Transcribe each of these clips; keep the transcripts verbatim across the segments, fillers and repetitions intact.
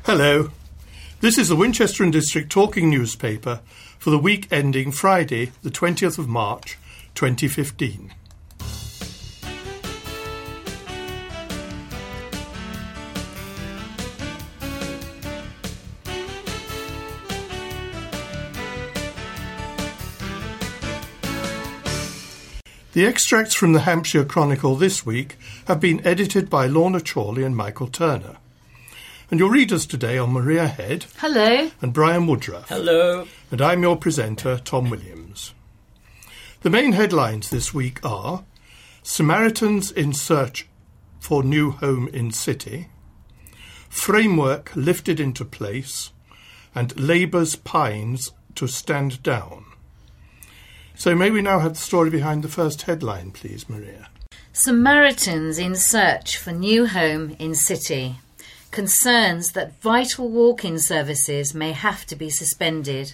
Hello. This is the Winchester and District Talking newspaper for the week ending Friday, the twentieth of March, twenty fifteen. The extracts from the Hampshire Chronicle this week have been edited by Lorna Chorley and Michael Turner. And your readers today are Maria Head. Hello. And Brian Woodruff. Hello. And I'm your presenter, Tom Williams. The main headlines this week are Samaritans in search for new home in city, framework lifted into place, and Labour's pines to stand down. So may we now have the story behind the first headline, please, Maria? Samaritans in search for new home in city. Concerns that vital walk-in services may have to be suspended.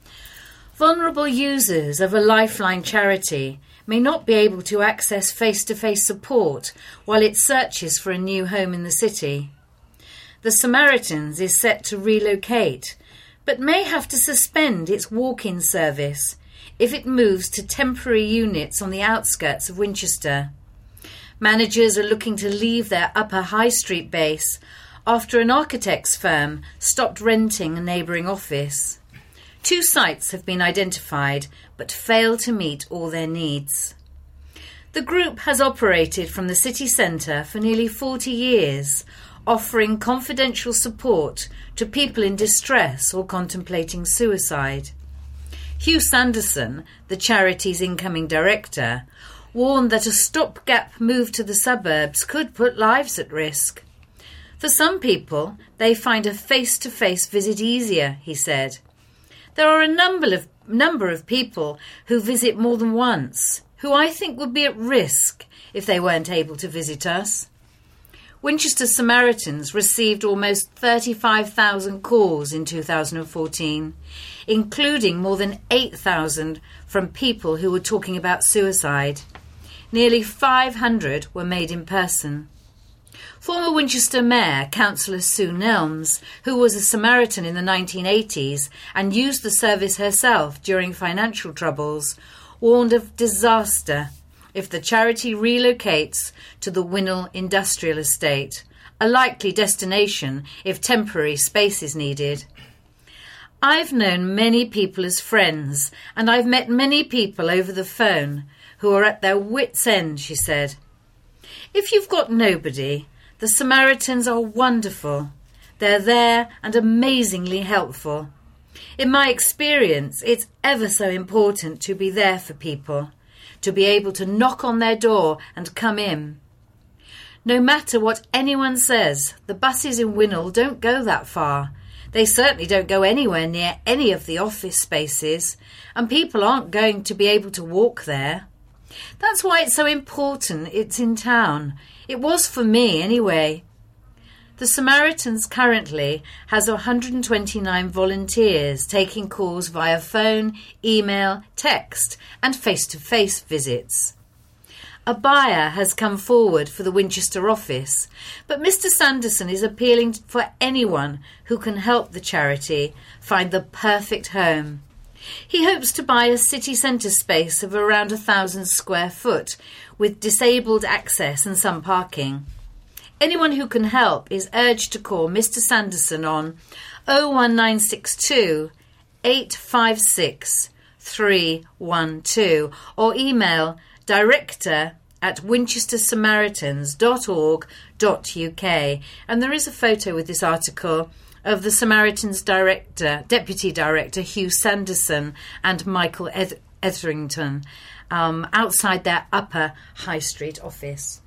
Vulnerable users of a Lifeline charity may not be able to access face-to-face support while it searches for a new home in the city. The Samaritans is set to relocate, but may have to suspend its walk-in service if it moves to temporary units on the outskirts of Winchester. Managers are looking to leave their Upper High Street base after an architect's firm stopped renting a neighbouring office. Two sites have been identified but fail to meet all their needs. The group has operated from the city centre for nearly forty years, offering confidential support to people in distress or contemplating suicide. Hugh Sanderson, the charity's incoming director, warned that a stopgap move to the suburbs could put lives at risk. For some people, they find a face-to-face visit easier, he said. There are a number of, number of people who visit more than once, who I think would be at risk if they weren't able to visit us. Winchester Samaritans received almost thirty-five thousand calls in two thousand fourteen, including more than eight thousand from people who were talking about suicide. Nearly five hundred were made in person. Former Winchester Mayor, Councillor Sue Nelms, who was a Samaritan in the nineteen eighties and used the service herself during financial troubles, warned of disaster if the charity relocates to the Winnell Industrial Estate, a likely destination if temporary space is needed. I've known many people as friends, and I've met many people over the phone who are at their wits' end, she said. If you've got nobody, the Samaritans are wonderful. They're there and amazingly helpful. In my experience, it's ever so important to be there for people, to be able to knock on their door and come in. No matter what anyone says, the buses in Winnell don't go that far. They certainly don't go anywhere near any of the office spaces, and people aren't going to be able to walk there. That's why it's so important it's in town. It was for me anyway. The Samaritans currently has one hundred twenty-nine volunteers taking calls via phone, email, text and face-to-face visits. A buyer has come forward for the Winchester office, but Mister Sanderson is appealing for anyone who can help the charity find the perfect home. He hopes to buy a city centre space of around a thousand square foot with disabled access and some parking. Anyone who can help is urged to call Mister Sanderson on oh one nine six two, eight five six, three one two or email director at winchester samaritans dot org dot U K. And there is a photo with this article of the Samaritans director, Deputy Director Hugh Sanderson and Michael Eth- Etherington um, outside their Upper High Street office.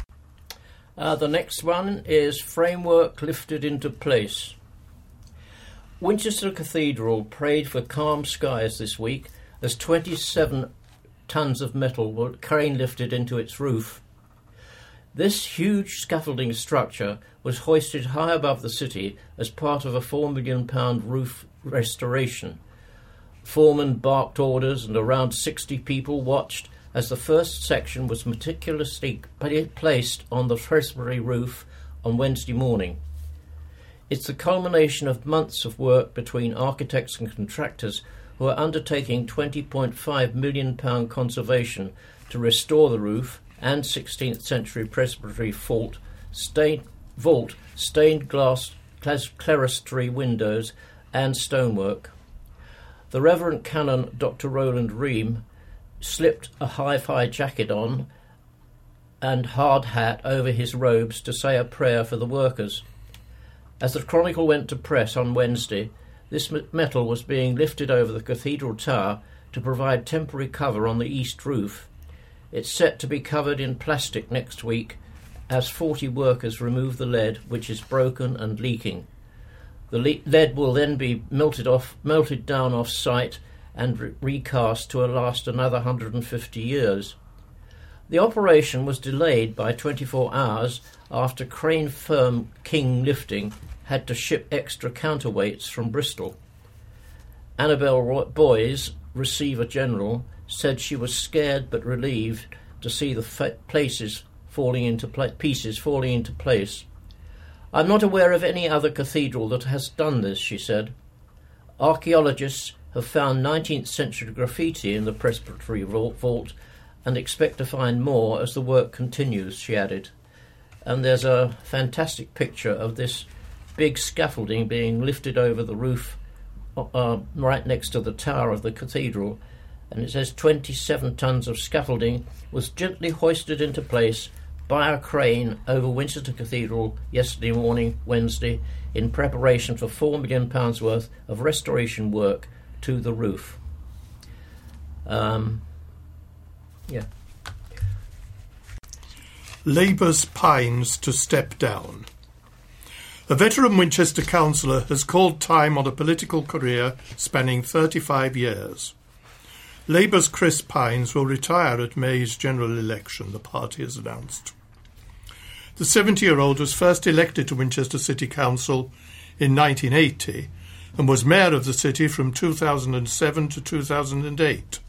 Uh, the next one is framework lifted into place. Winchester Cathedral prayed for calm skies this week as twenty-seven tons of metal were crane lifted into its roof. This huge scaffolding structure was hoisted high above the city as part of a four million pounds roof restoration. Foremen barked orders and around sixty people watched as the first section was meticulously placed on the tracery roof on Wednesday morning. It's the culmination of months of work between architects and contractors who are undertaking twenty point five million pounds conservation to restore the roof and sixteenth century presbytery vault, stained, vault, stained glass clerestory windows and stonework. The Reverend Canon Doctor Roland Ream slipped a hi-fi jacket on and hard hat over his robes to say a prayer for the workers. As the Chronicle went to press on Wednesday, this metal was being lifted over the cathedral tower to provide temporary cover on the east roof. It's set to be covered in plastic next week as forty workers remove the lead, which is broken and leaking. The le- lead will then be melted off, melted down off-site and re- recast to last another one hundred fifty years. The operation was delayed by twenty-four hours after crane firm King Lifting had to ship extra counterweights from Bristol. Annabel Roy- Boys, Receiver General, said she was scared but relieved to see the fa- places falling into pla- pieces falling into place. "I'm not aware of any other cathedral that has done this," she said. Archaeologists have found nineteenth century graffiti in the presbytery vault and expect to find more as the work continues, she added. And there's a fantastic picture of this big scaffolding being lifted over the roof uh, right next to the tower of the cathedral, and it says twenty-seven tons of scaffolding was gently hoisted into place by a crane over Winchester Cathedral yesterday morning, Wednesday, in preparation for four million pounds worth of restoration work to the roof. Um, yeah. Labour's pines to step down. A veteran Winchester councillor has called time on a political career spanning thirty-five years. Labour's Chris Pines will retire at May's general election, the party has announced. The seventy-year-old was first elected to Winchester City Council in nineteen eighty and was mayor of the city from two thousand seven to two thousand eight.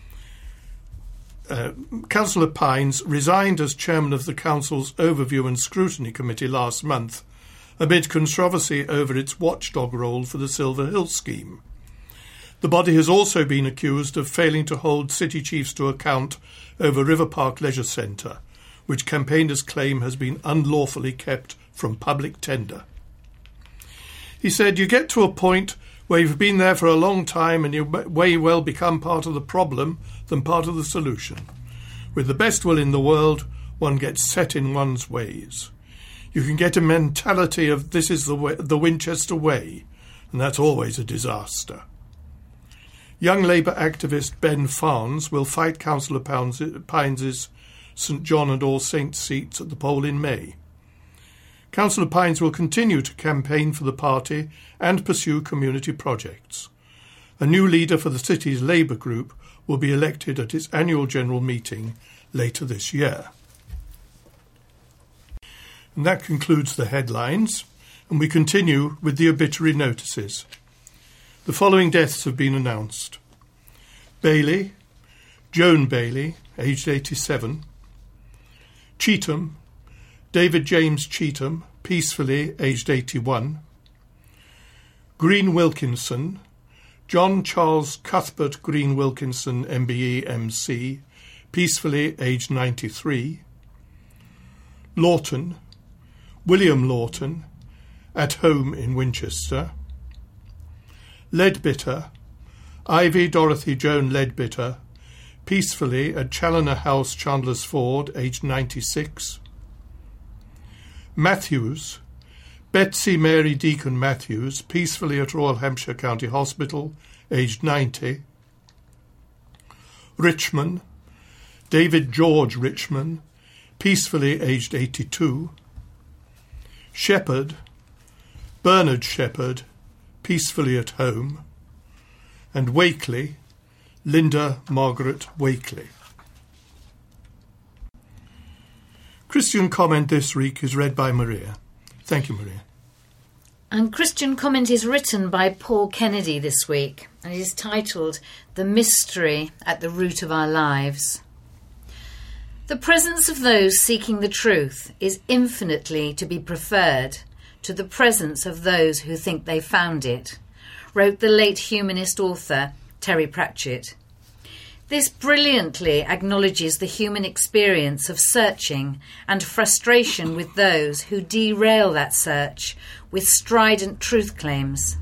Uh, Councillor Pines resigned as chairman of the council's Overview and Scrutiny Committee last month amid controversy over its watchdog role for the Silver Hill scheme. The body has also been accused of failing to hold city chiefs to account over River Park Leisure Centre, which campaigners claim has been unlawfully kept from public tender. He said, "You get to a point where you've been there for a long time and you may well become part of the problem than part of the solution. With the best will in the world, one gets set in one's ways. You can get a mentality of this is the way, the Winchester way, and that's always a disaster." Young Labour activist Ben Farnes will fight Councillor Pines' St John and All Saints seats at the poll in May. Councillor Pines will continue to campaign for the party and pursue community projects. A new leader for the city's Labour group will be elected at its annual general meeting later this year. And that concludes the headlines, and we continue with the obituary notices. The following deaths have been announced. Bailey, Joan Bailey, aged eighty-seven. Cheetham, David James Cheetham, peacefully, aged eighty-one. Green Wilkinson, John Charles Cuthbert Green Wilkinson, M B E M C, peacefully, aged ninety-three. Lawton, William Lawton, at home in Winchester. Leadbitter, Ivy Dorothy Joan Leadbitter, peacefully at Challoner House, Chandler's Ford, aged ninety-six. Matthews, Betsy Mary Deacon Matthews, peacefully at Royal Hampshire County Hospital, aged ninety. Richmond, David George Richmond, peacefully aged eighty-two. Shepherd, Bernard Shepherd, peacefully at home. And Wakeley, Linda Margaret Wakeley. Christian comment this week is read by Maria. Thank you, Maria. And Christian comment is written by Paul Kennedy this week, and it is titled "The Mystery at the Root of Our Lives." The presence of those seeking the truth is infinitely to be preferred to the presence of those who think they found it, wrote the late humanist author Terry Pratchett. This brilliantly acknowledges the human experience of searching and frustration with those who derail that search with strident truth claims.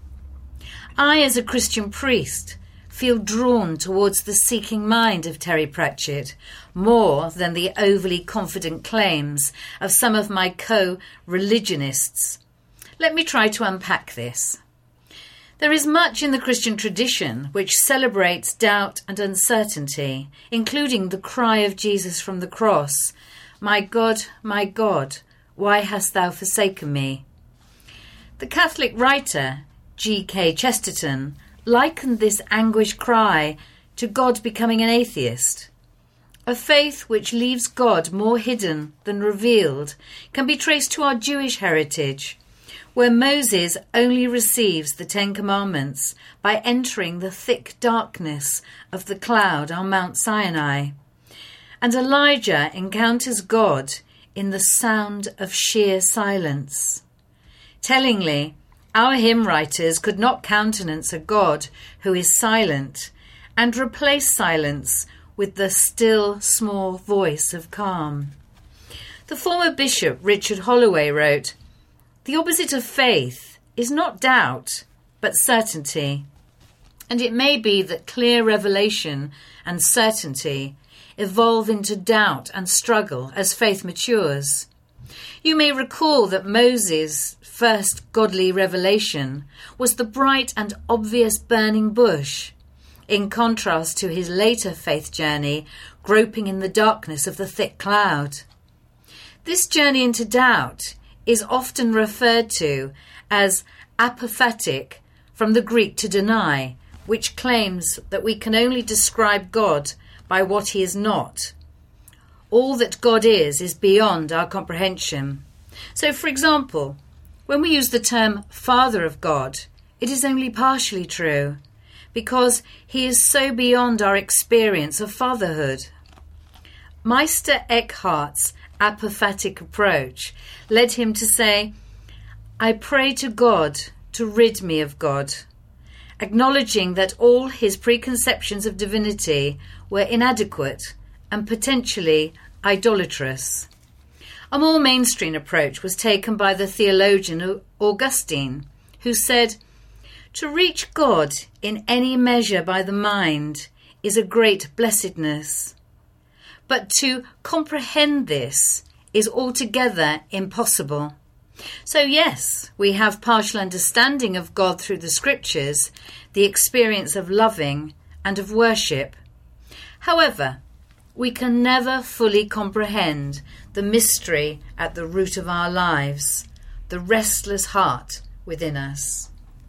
I, as a Christian priest, feel drawn towards the seeking mind of Terry Pratchett more than the overly confident claims of some of my co-religionists. Let me try to unpack this. There is much in the Christian tradition which celebrates doubt and uncertainty, including the cry of Jesus from the cross, "My God, my God, why hast thou forsaken me?" The Catholic writer G K Chesterton likened this anguished cry to God becoming an atheist. A faith which leaves God more hidden than revealed can be traced to our Jewish heritage, where Moses only receives the Ten Commandments by entering the thick darkness of the cloud on Mount Sinai, and Elijah encounters God in the sound of sheer silence. Tellingly, our hymn writers could not countenance a God who is silent and replace silence with the still, small voice of calm. The former Bishop Richard Holloway wrote, "The opposite of faith is not doubt, but certainty. And it may be that clear revelation and certainty evolve into doubt and struggle as faith matures. You may recall that Moses' first godly revelation was the bright and obvious burning bush, in contrast to his later faith journey groping in the darkness of the thick cloud. This journey into doubt is often referred to as apophatic, from the Greek to deny, which claims that we can only describe God by what he is not. All that God is is beyond our comprehension. So, for example, when we use the term Father of God, it is only partially true, because he is so beyond our experience of fatherhood. Meister Eckhart's apophatic approach led him to say, "I pray to God to rid me of God," acknowledging that all his preconceptions of divinity were inadequate and potentially idolatrous. A more mainstream approach was taken by the theologian Augustine, who said, "To reach God in any measure by the mind is a great blessedness. But to comprehend this is altogether impossible." So yes, we have partial understanding of God through the scriptures, the experience of loving and of worship. However, we can never fully comprehend the mystery at the root of our lives, the restless heart within us.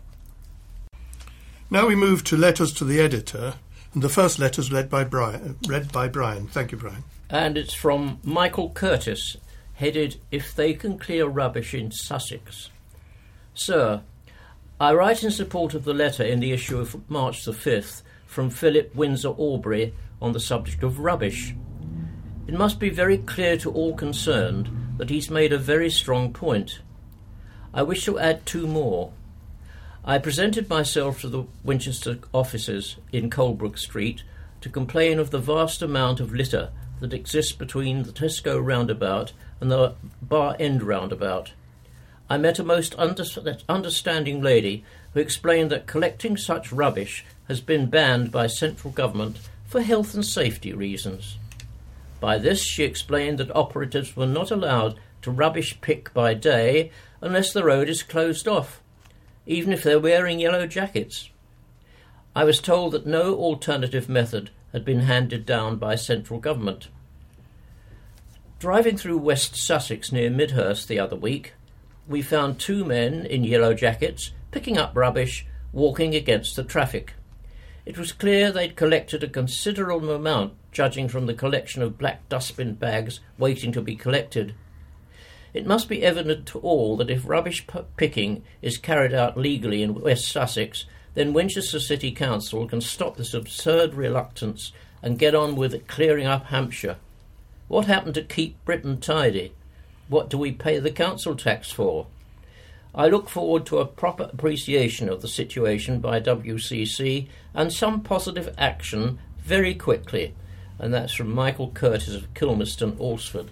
Now we move to letters to the editor, and the first letter is read by Brian. Read by Brian. Thank you, Brian. And it's from Michael Curtis, headed "If They Can Clear Rubbish in Sussex." Sir, I write in support of the letter in the issue of March the fifth from Philip Windsor Aubrey on the subject of rubbish. It must be very clear to all concerned that he's made a very strong point. I wish to add two more. I presented myself to the Winchester offices in Colebrook Street to complain of the vast amount of litter that exists between the Tesco roundabout and the Bar End roundabout. I met a most under- understanding lady who explained that collecting such rubbish has been banned by central government for health and safety reasons. By this she explained that operatives were not allowed to rubbish pick by day unless the road is closed off, even if they're wearing yellow jackets. I was told that no alternative method had been handed down by central government. Driving through West Sussex near Midhurst the other week, we found two men in yellow jackets picking up rubbish, walking against the traffic. It was clear they'd collected a considerable amount, judging from the collection of black dustbin bags waiting to be collected. It must be evident to all that if rubbish p- picking is carried out legally in West Sussex, then Winchester City Council can stop this absurd reluctance and get on with it clearing up Hampshire. What happened to keep Britain tidy? What do we pay the council tax for? I look forward to a proper appreciation of the situation by W C C and some positive action very quickly. And that's from Michael Curtis of Kilmerston, Alresford.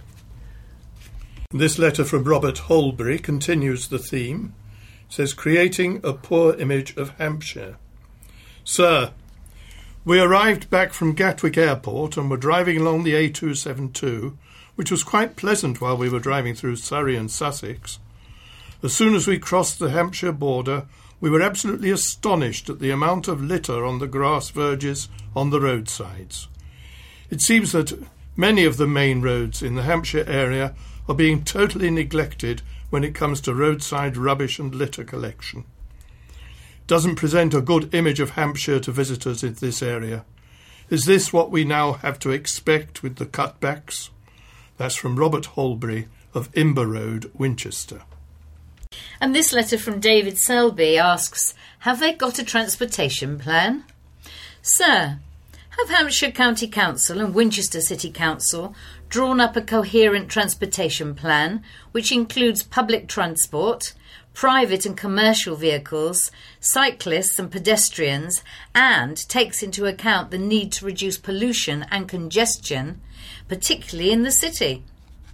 This letter from Robert Holbury continues the theme. It says, creating a poor image of Hampshire. Sir, we arrived back from Gatwick Airport and were driving along the A two seventy-two, which was quite pleasant while we were driving through Surrey and Sussex. As soon as we crossed the Hampshire border, we were absolutely astonished at the amount of litter on the grass verges on the roadsides. It seems that many of the main roads in the Hampshire area are being totally neglected when it comes to roadside rubbish and litter collection. It doesn't present a good image of Hampshire to visitors in this area. Is this what we now have to expect with the cutbacks? That's from Robert Holbury of Imber Road, Winchester. And this letter from David Selby asks, have they got a transportation plan? Sir, have Hampshire County Council and Winchester City Council drawn up a coherent transportation plan which includes public transport, private and commercial vehicles, cyclists and pedestrians, and takes into account the need to reduce pollution and congestion, particularly in the city?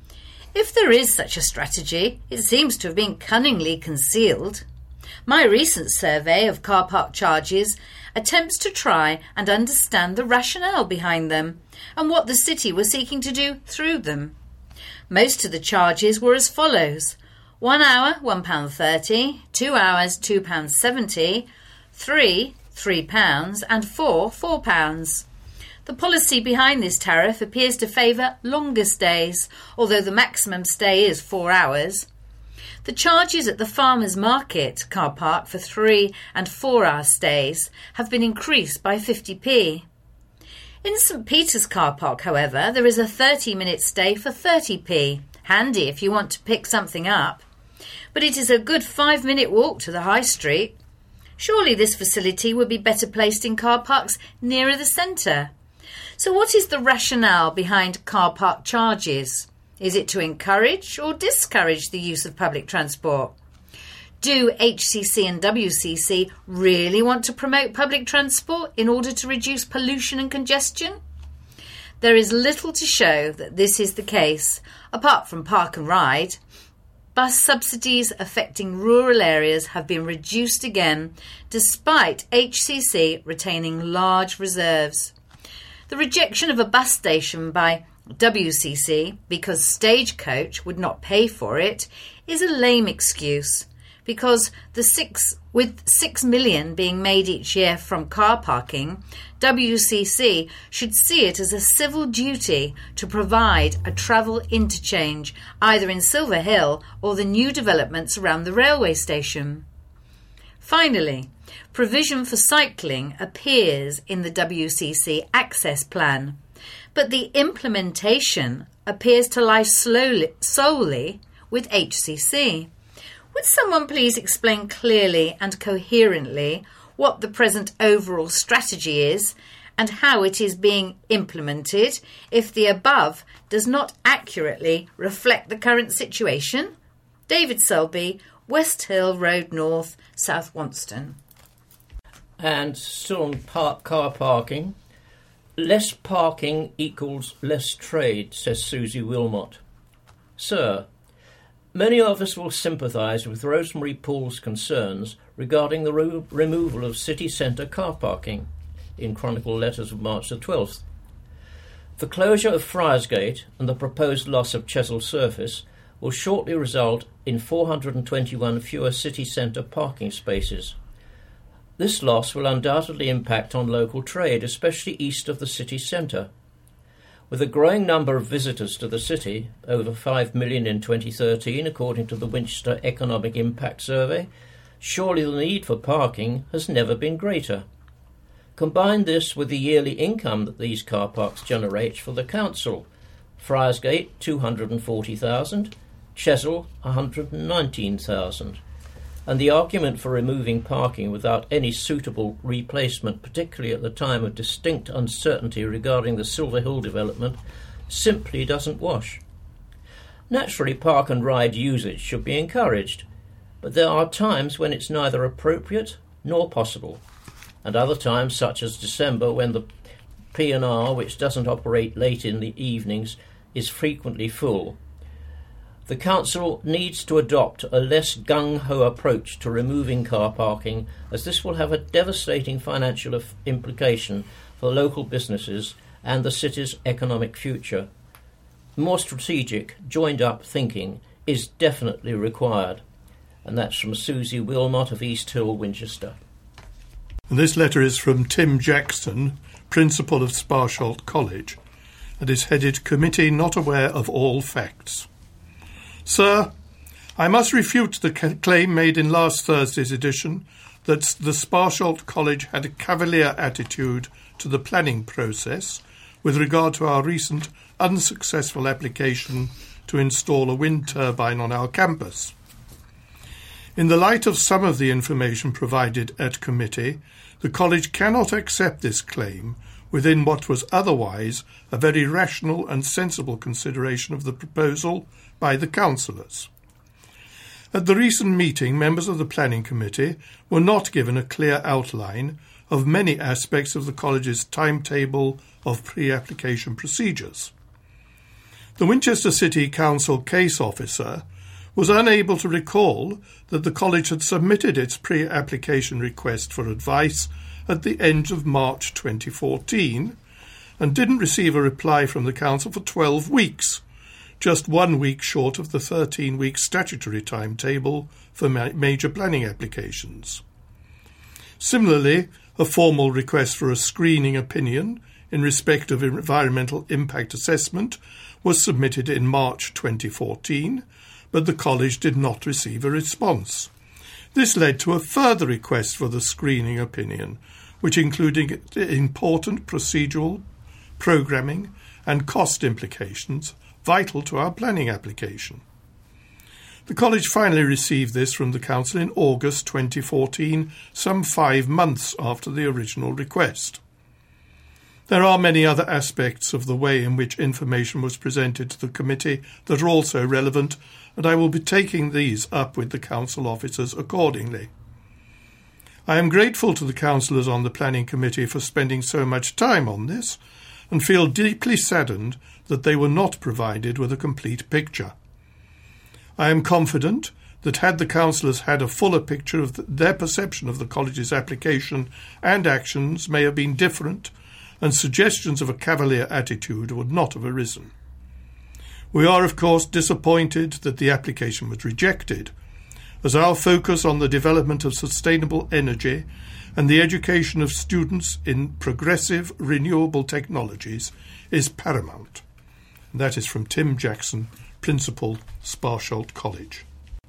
If there is such a strategy, it seems to have been cunningly concealed. My recent survey of car park charges attempts to try and understand the rationale behind them and what the city was seeking to do through them. Most of the charges were as follows: one hour, one pound thirty, two hours, two pounds seventy, three, three pounds, and four, four pounds. The policy behind this tariff appears to favour longer stays, although the maximum stay is four hours. The charges at the Farmers Market car park for three and four hour stays have been increased by fifty p. In St Peter's car park, however, there is a thirty minute stay for thirty p, handy if you want to pick something up. But it is a good five minute walk to the high street. Surely this facility would be better placed in car parks nearer the centre. So what is the rationale behind car park charges? Is it to encourage or discourage the use of public transport? Do H C C and W C C really want to promote public transport in order to reduce pollution and congestion? There is little to show that this is the case, apart from park and ride. Bus subsidies affecting rural areas have been reduced again, despite H C C retaining large reserves. The rejection of a bus station by W C C because Stagecoach would not pay for it is a lame excuse, because the six with six million being made each year from car parking, W C C should see it as a civil duty to provide a travel interchange either in Silver Hill or the new developments around the railway station. Finally, provision for cycling appears in the W C C access plan, but the implementation appears to lie slowly, solely with H C C. Would someone please explain clearly and coherently what the present overall strategy is and how it is being implemented if the above does not accurately reflect the current situation? David Selby, West Hill Road North, South Wonston. And still on park, car parking, less parking equals less trade, says Susie Wilmot. Sir, many of us will sympathise with Rosemary Poole's concerns regarding the re- removal of city centre car parking in Chronicle Letters of March the twelfth. The closure of Friarsgate and the proposed loss of Chesil Surface will shortly result in four hundred twenty-one fewer city centre parking spaces. This loss will undoubtedly impact on local trade, especially east of the city centre. With a growing number of visitors to the city, over five million in twenty thirteen according to the Winchester Economic Impact Survey, surely the need for parking has never been greater. Combine this with the yearly income that these car parks generate for the council. Friarsgate, two hundred forty thousand, Chesil, one hundred nineteen thousand. And the argument for removing parking without any suitable replacement, particularly at the time of distinct uncertainty regarding the Silver Hill development, simply doesn't wash. Naturally, park and ride usage should be encouraged, but there are times when it's neither appropriate nor possible, and other times, such as December, when the P and R, which doesn't operate late in the evenings, is frequently full. The Council needs to adopt a less gung-ho approach to removing car parking, as this will have a devastating financial implication for local businesses and the city's economic future. More strategic, joined-up thinking is definitely required. And that's from Susie Wilmot of East Hill, Winchester. And this letter is from Tim Jackson, Principal of Sparsholt College, and is headed Committee Not Aware of All Facts. Sir, I must refute the ca- claim made in last Thursday's edition that the Sparsholt College had a cavalier attitude to the planning process with regard to our recent unsuccessful application to install a wind turbine on our campus. In the light of some of the information provided at committee, the college cannot accept this claim within what was otherwise a very rational and sensible consideration of the proposal by the councillors. At the recent meeting, members of the Planning Committee were not given a clear outline of many aspects of the college's timetable of pre-application procedures. The Winchester City Council case officer was unable to recall that the college had submitted its pre-application request for advice at the end of March twenty fourteen and didn't receive a reply from the council for twelve weeks, just one week short of the thirteen-week statutory timetable for ma- major planning applications. Similarly, a formal request for a screening opinion in respect of environmental impact assessment was submitted in March twenty fourteen, but the college did not receive a response. This led to a further request for the screening opinion, which included important procedural, programming and cost implications vital to our planning application. The college finally received this from the council in August twenty fourteen, some five months after the original request. There are many other aspects of the way in which information was presented to the committee that are also relevant, and I will be taking these up with the council officers accordingly. I am grateful to the councillors on the planning committee for spending so much time on this, and feel deeply saddened that they were not provided with a complete picture. I am confident that had the councillors had a fuller picture of the, their perception of the college's application and actions may have been different, and suggestions of a cavalier attitude would not have arisen. We are, of course, disappointed that the application was rejected, as our focus on the development of sustainable energy and the education of students in progressive renewable technologies is paramount. And that is from Tim Jackson, Principal, Sparsholt College.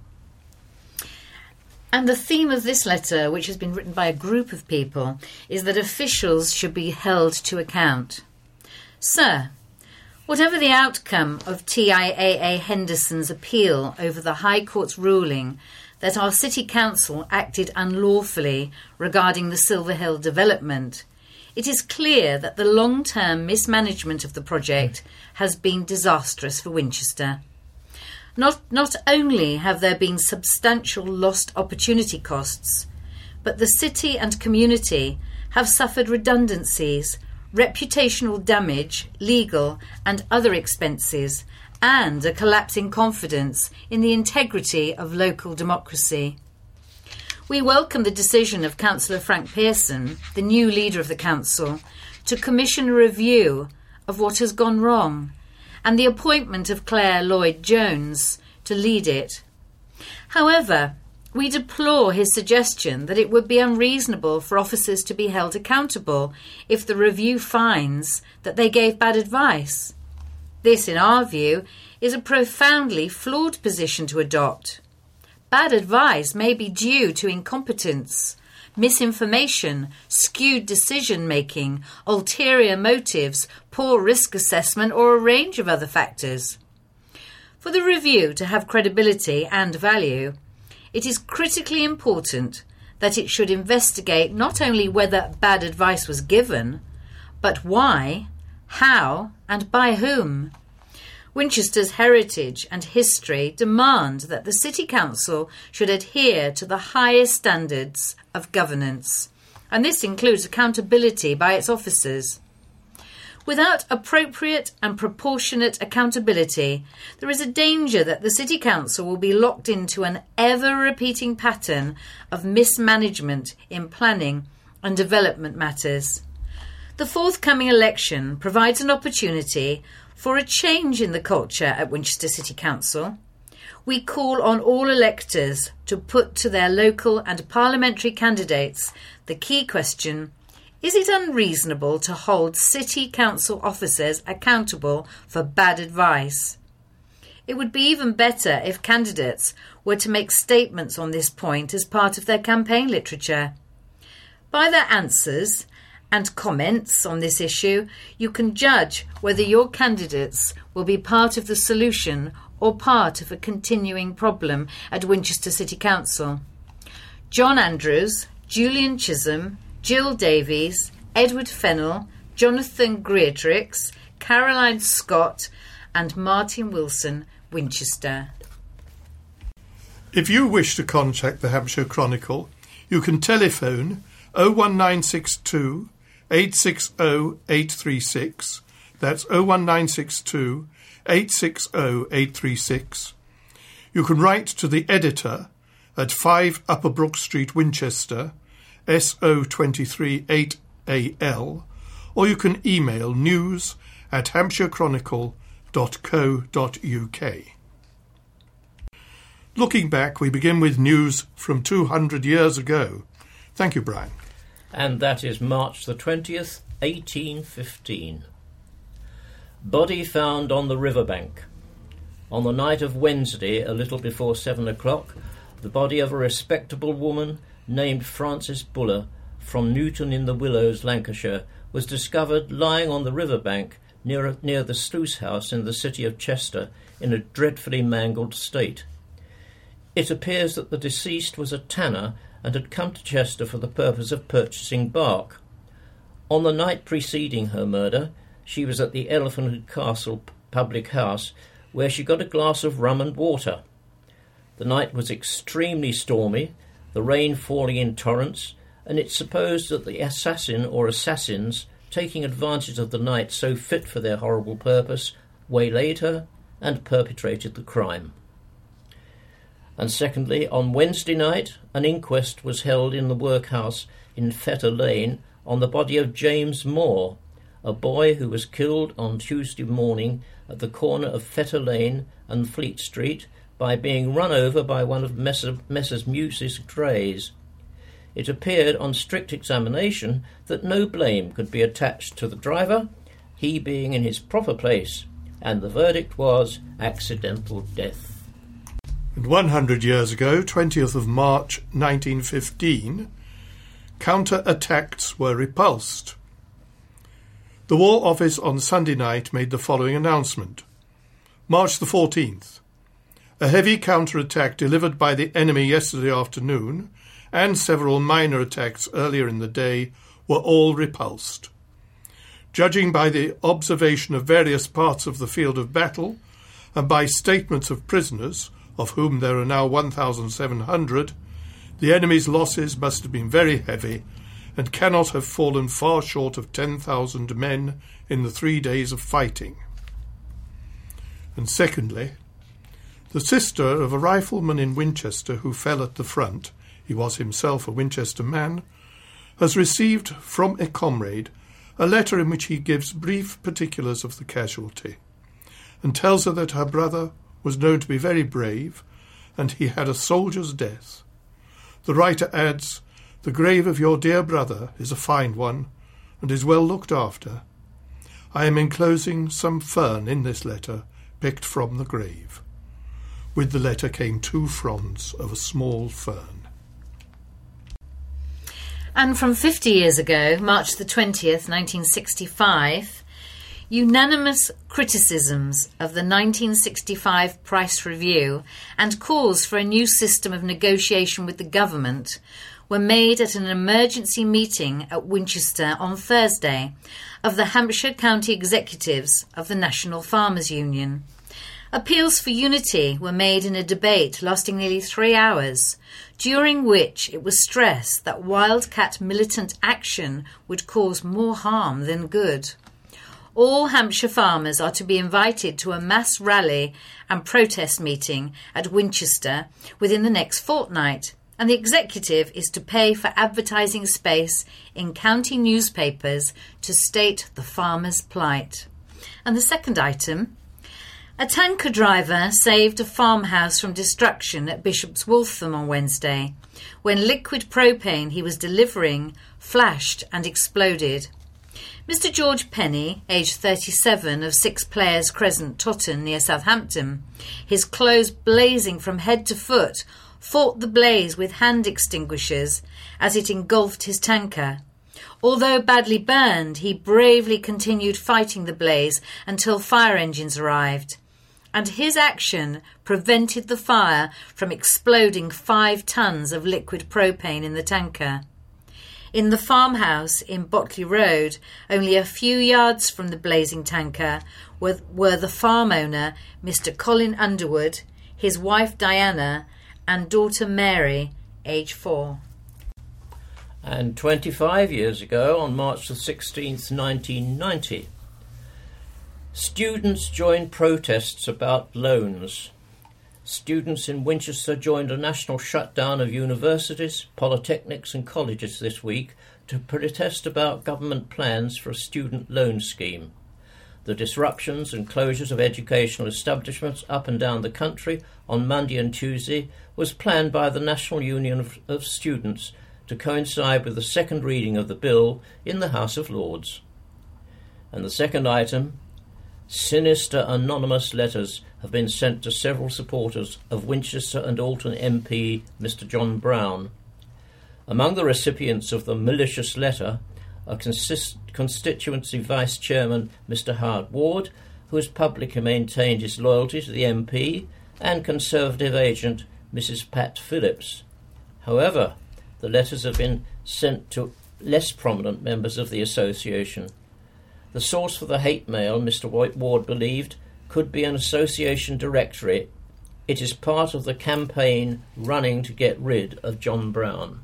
And the theme of this letter, which has been written by a group of people, is that officials should be held to account. Sir, whatever the outcome of T I A A Henderson's appeal over the High Court's ruling that our City Council acted unlawfully regarding the Silver Hill development, it is clear that the long-term mismanagement of the project has been disastrous for Winchester. Not, not only have there been substantial lost opportunity costs, but the city and community have suffered redundancies, reputational damage, legal and other expenses, and a collapsing confidence in the integrity of local democracy. We welcome the decision of Councillor Frank Pearson, the new leader of the council, to commission a review of what has gone wrong, and the appointment of Claire Lloyd-Jones to lead it. However, we deplore his suggestion that it would be unreasonable for officers to be held accountable if the review finds that they gave bad advice. This, in our view, is a profoundly flawed position to adopt. Bad advice may be due to incompetence, misinformation, skewed decision-making, ulterior motives, poor risk assessment, or a range of other factors. For the review to have credibility and value, it is critically important that it should investigate not only whether bad advice was given, but why, how, and by whom. Winchester's heritage and history demand that the City Council should adhere to the highest standards of governance, and this includes accountability by its officers. Without appropriate and proportionate accountability, there is a danger that the City Council will be locked into an ever-repeating pattern of mismanagement in planning and development matters. The forthcoming election provides an opportunity for a change in the culture at Winchester City Council. We call on all electors to put to their local and parliamentary candidates the key question: is it unreasonable to hold City Council officers accountable for bad advice? It would be even better if candidates were to make statements on this point as part of their campaign literature. By their answers and comments on this issue, you can judge whether your candidates will be part of the solution or part of a continuing problem at Winchester City Council. John Andrews, Julian Chisholm, Jill Davies, Edward Fennell, Jonathan Greatrix, Caroline Scott and Martin Wilson, Winchester. If you wish to contact the Hampshire Chronicle, you can telephone oh one nine six two, eight six oh, eight three six. That's oh one nine six two, eight six oh, eight three six. You can write to the editor at five Upper Brook Street, Winchester, S O two three eight A L, or you can email news at hampshire chronicle dot co dot uk. Looking back, we begin with news from two hundred years ago. Thank you, Brian. And that is March the twentieth, eighteen fifteen. Body found on the riverbank. On the night of Wednesday, a little before seven o'clock, the body of a respectable woman named Frances Buller from Newton in the Willows, Lancashire, was discovered lying on the riverbank near, near the sluice house in the city of Chester in a dreadfully mangled state. It appears that the deceased was a tanner and had come to Chester for the purpose of purchasing bark. On the night preceding her murder, she was at the Elephant and Castle public house, where she got a glass of rum and water. The night was extremely stormy, the rain falling in torrents, and it's supposed that the assassin or assassins, taking advantage of the night so fit for their horrible purpose, waylaid her and perpetrated the crime. And secondly, on Wednesday night, an inquest was held in the workhouse in Fetter Lane on the body of James Moore, a boy who was killed on Tuesday morning at the corner of Fetter Lane and Fleet Street by being run over by one of Messer, Messrs Muse's drays. It appeared on strict examination that no blame could be attached to the driver, he being in his proper place, and the verdict was accidental death. And one hundred years ago, twentieth of March nineteen fifteen, counter-attacks were repulsed. The War Office on Sunday night made the following announcement. March the fourteenth. A heavy counter-attack delivered by the enemy yesterday afternoon and several minor attacks earlier in the day were all repulsed. Judging by the observation of various parts of the field of battle and by statements of prisoners, of whom there are now one thousand seven hundred, the enemy's losses must have been very heavy and cannot have fallen far short of ten thousand men in the three days of fighting. And secondly, the sister of a rifleman in Winchester who fell at the front, he was himself a Winchester man, has received from a comrade a letter in which he gives brief particulars of the casualty and tells her that her brother was known to be very brave and he had a soldier's death. The writer adds, "The grave of your dear brother is a fine one and is well looked after. I am enclosing some fern in this letter picked from the grave." With the letter came two fronds of a small fern. And from fifty years ago, March the twentieth, nineteen sixty-five, unanimous criticisms of the nineteen sixty-five Price Review and calls for a new system of negotiation with the government were made at an emergency meeting at Winchester on Thursday of the Hampshire County Executives of the National Farmers Union. Appeals for unity were made in a debate lasting nearly three hours, during which it was stressed that wildcat militant action would cause more harm than good. All Hampshire farmers are to be invited to a mass rally and protest meeting at Winchester within the next fortnight, and the executive is to pay for advertising space in county newspapers to state the farmers' plight. And the second item: a tanker driver saved a farmhouse from destruction at Bishop's Waltham on Wednesday when liquid propane he was delivering flashed and exploded. Mister George Penny, aged thirty-seven, of Six Players Crescent, Totton, near Southampton, his clothes blazing from head to foot, fought the blaze with hand extinguishers as it engulfed his tanker. Although badly burned, he bravely continued fighting the blaze until fire engines arrived, and his action prevented the fire from exploding five tons of liquid propane in the tanker. In the farmhouse in Botley Road, only a few yards from the blazing tanker, were, were the farm owner, Mister Colin Underwood, his wife Diana, and daughter Mary, aged four. And twenty-five years ago, on March the sixteenth, nineteen ninety, students joined protests about loans. Students in Winchester joined a national shutdown of universities, polytechnics and colleges this week to protest about government plans for a student loan scheme. The disruptions and closures of educational establishments up and down the country on Monday and Tuesday was planned by the National Union of, of Students to coincide with the second reading of the bill in the House of Lords. And the second item: sinister anonymous letters have been sent to several supporters of Winchester and Alton M P Mister John Brown. Among the recipients of the malicious letter are consist- constituency vice chairman Mister Howard Ward, who has publicly maintained his loyalty to the M P, and Conservative agent Missus Pat Phillips. However, the letters have been sent to less prominent members of the association. The source for the hate mail, Mister Ward believed, could be an association directory. It is part of the campaign running to get rid of John Brown.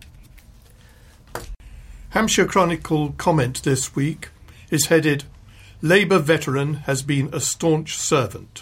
Hampshire Chronicle comment this week is headed, "Labour veteran has been a staunch servant."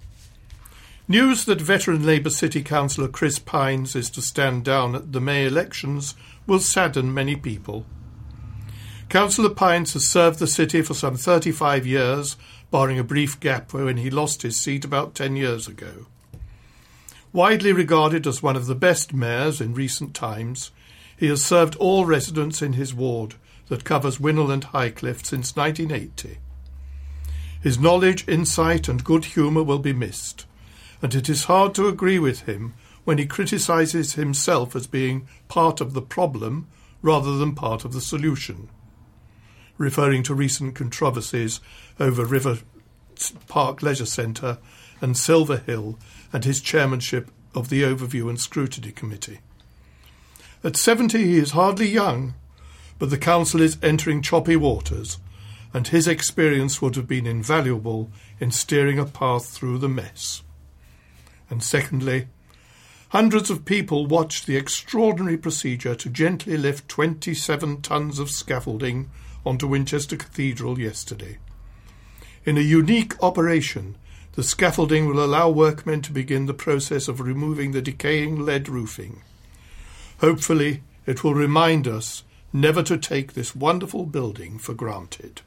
News that veteran Labour City Councillor Chris Pines is to stand down at the May elections will sadden many people. Councillor Pines has served the city for some thirty-five years, barring a brief gap when he lost his seat about ten years ago. Widely regarded as one of the best mayors in recent times, he has served all residents in his ward that covers Winnell and Highcliffe since nineteen eighty. His knowledge, insight and good humour will be missed, and it is hard to agree with him when he criticises himself as being part of the problem rather than part of the solution, referring to recent controversies over River Park Leisure Centre and Silver Hill and his chairmanship of the Overview and Scrutiny Committee. At seventy he is hardly young, but the council is entering choppy waters, and his experience would have been invaluable in steering a path through the mess. And secondly, hundreds of people watched the extraordinary procedure to gently lift twenty-seven tons of scaffolding onto Winchester Cathedral yesterday. In a unique operation, the scaffolding will allow workmen to begin the process of removing the decaying lead roofing. Hopefully, it will remind us never to take this wonderful building for granted.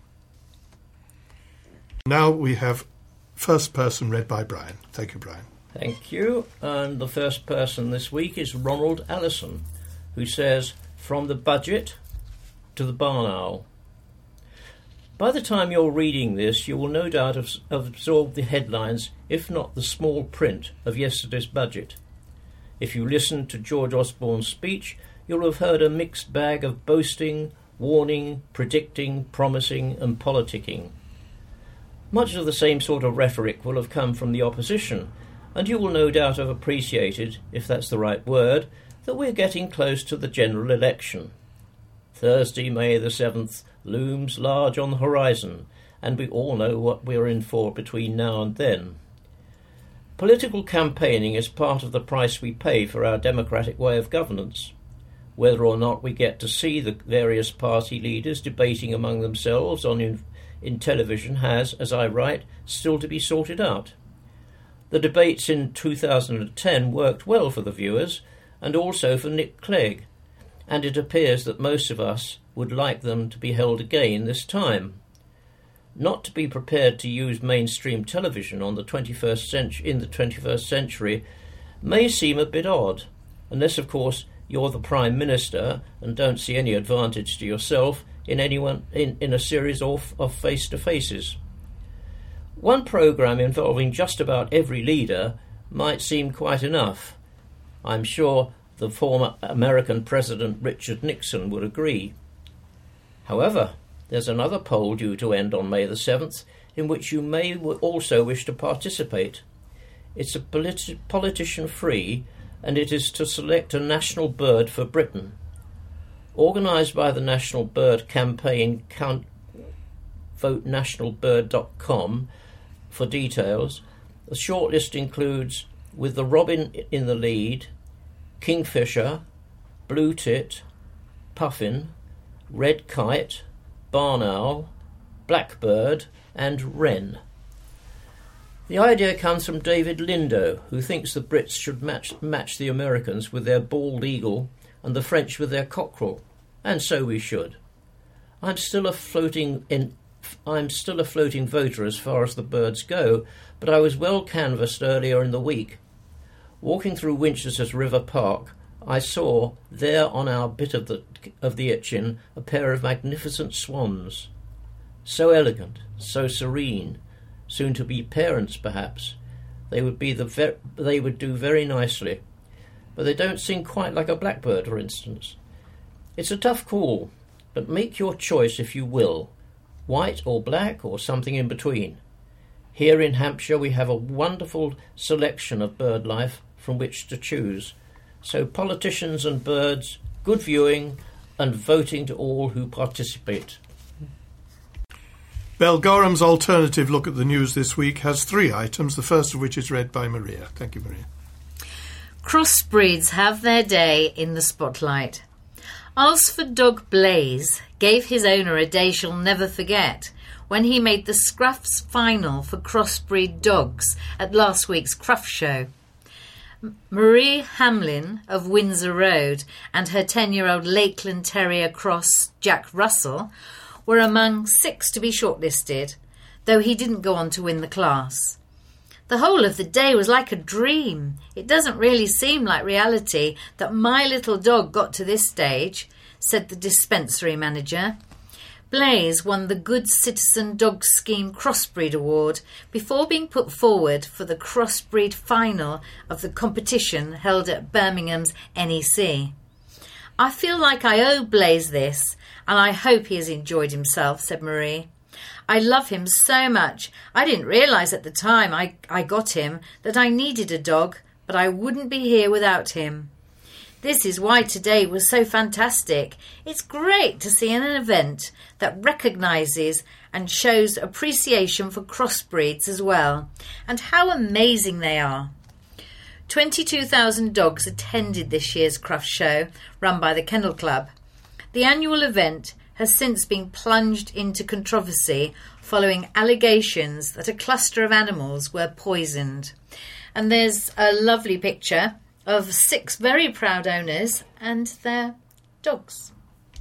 Now we have first person read by Brian. Thank you, Brian. Thank you. And the first person this week is Ronald Allison, who says, "From the budget to the barn owl." By the time you're reading this, you will no doubt have absorbed the headlines, if not the small print, of yesterday's budget. If you listened to George Osborne's speech, you'll have heard a mixed bag of boasting, warning, predicting, promising and politicking. Much of the same sort of rhetoric will have come from the opposition, and you will no doubt have appreciated, if that's the right word, that we're getting close to the general election. Thursday, May the seventh, looms large on the horizon, and we all know what we're in for between now and then. Political campaigning is part of the price we pay for our democratic way of governance. Whether or not we get to see the various party leaders debating among themselves on in, in television has, as I write, still to be sorted out. The debates in two thousand ten worked well for the viewers and also for Nick Clegg, and it appears that most of us would like them to be held again this time. Not to be prepared to use mainstream television on the twenty-first century, in the twenty-first century may seem a bit odd, unless, of course, you're the Prime Minister and don't see any advantage to yourself in anyone in, in a series of, of face-to-faces. One programme involving just about every leader might seem quite enough. I'm sure the former American President Richard Nixon would agree. However, there's another poll due to end on May the seventh in which you may also wish to participate. It's a politi- politician-free, and it is to select a national bird for Britain. Organised by the National Bird Campaign, count, vote national bird dot com for details. The shortlist includes, with the robin in the lead, kingfisher, blue tit, puffin, red kite, barn owl, blackbird and wren. The idea comes from David Lindo, who thinks the Brits should match, match the Americans with their bald eagle and the French with their cockerel, and so we should. I'm still a floating in, I'm still a floating voter as far as the birds go, but I was well canvassed earlier in the week. Walking through Winchester's River Park, I saw there on our bit of the of the Itchen a pair of magnificent swans, so elegant, so serene. Soon to be parents, perhaps. They would be the ver- they would do very nicely, but they don't sing quite like a blackbird, for instance. It's a tough call, but make your choice if you will, white or black or something in between. Here in Hampshire we have a wonderful selection of bird life from which to choose. So politicians and birds, good viewing and voting to all who participate. Belgorum's alternative look at the news this week has three items, the first of which is read by Maria. Thank you, Maria. Crossbreeds have their day in the spotlight. Alresford dog Blaze gave his owner a day she'll never forget when he made the Scruffs final for crossbreed dogs at last week's Cruff Show. Marie Hamlin of Windsor Road and her ten-year-old Lakeland Terrier cross Jack Russell were among six to be shortlisted, though he didn't go on to win the class. The whole of the day was like a dream. It doesn't really seem like reality that my little dog got to this stage, said the dispensary manager. Blaze won the Good Citizen Dog Scheme Crossbreed Award before being put forward for the crossbreed final of the competition held at Birmingham's N E C. I feel like I owe Blaze this, and I hope he has enjoyed himself, said Marie. I love him so much. I didn't realise at the time I, I got him that I needed a dog, but I wouldn't be here without him. This is why today was so fantastic. It's great to see an event that recognises and shows appreciation for crossbreeds as well, and how amazing they are. twenty-two thousand dogs attended this year's Cruff Show, run by the Kennel Club. The annual event has since been plunged into controversy following allegations that a cluster of animals were poisoned. And there's a lovely picture of six very proud owners and their dogs.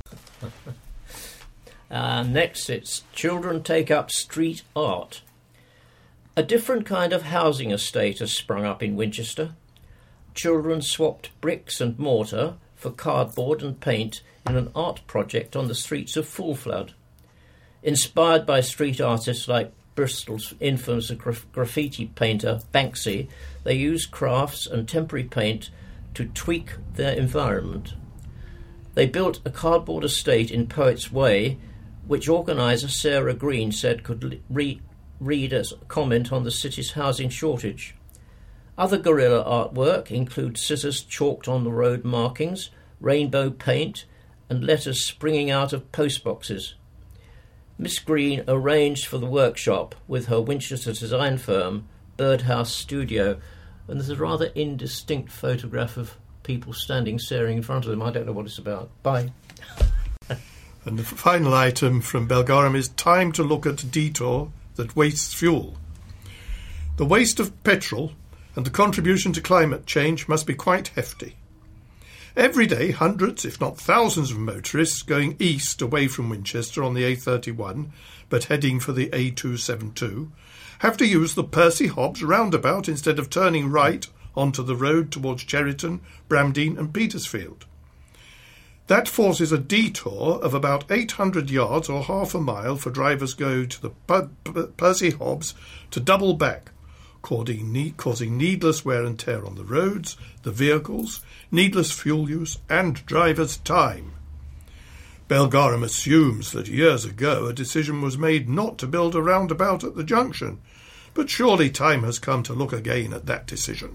Uh, next, it's Children Take Up Street Art. A different kind of housing estate has sprung up in Winchester. Children swapped bricks and mortar for cardboard and paint in an art project on the streets of Full Flood. Inspired by street artists like Bristol's infamous graf- graffiti painter Banksy, they used crafts and temporary paint to tweak their environment. They built a cardboard estate in Poets Way, which organiser Sarah Green said could re- read as a comment on the city's housing shortage. Other guerrilla artwork include scissors chalked on the road markings, rainbow paint, and letters springing out of postboxes. Miss Green arranged for the workshop with her Winchester design firm, Birdhouse Studio, and there's a rather indistinct photograph of people standing staring in front of them. I don't know what it's about. Bye. And the final item from Belgarum is time to look at detour that wastes fuel. The waste of petrol and the contribution to climate change must be quite hefty. Every day, hundreds, if not thousands of motorists going east away from Winchester on the A thirty-one, but heading for the A two seventy-two, have to use the Percy Hobbs roundabout instead of turning right onto the road towards Cheriton, Bramdean and Petersfield. That forces a detour of about eight hundred yards or half a mile for drivers go to the P- P- Percy Hobbs to double back, causing, ne- causing needless wear and tear on the roads, the vehicles, needless fuel use and drivers' time. Belgarum assumes that years ago a decision was made not to build a roundabout at the junction, but surely time has come to look again at that decision.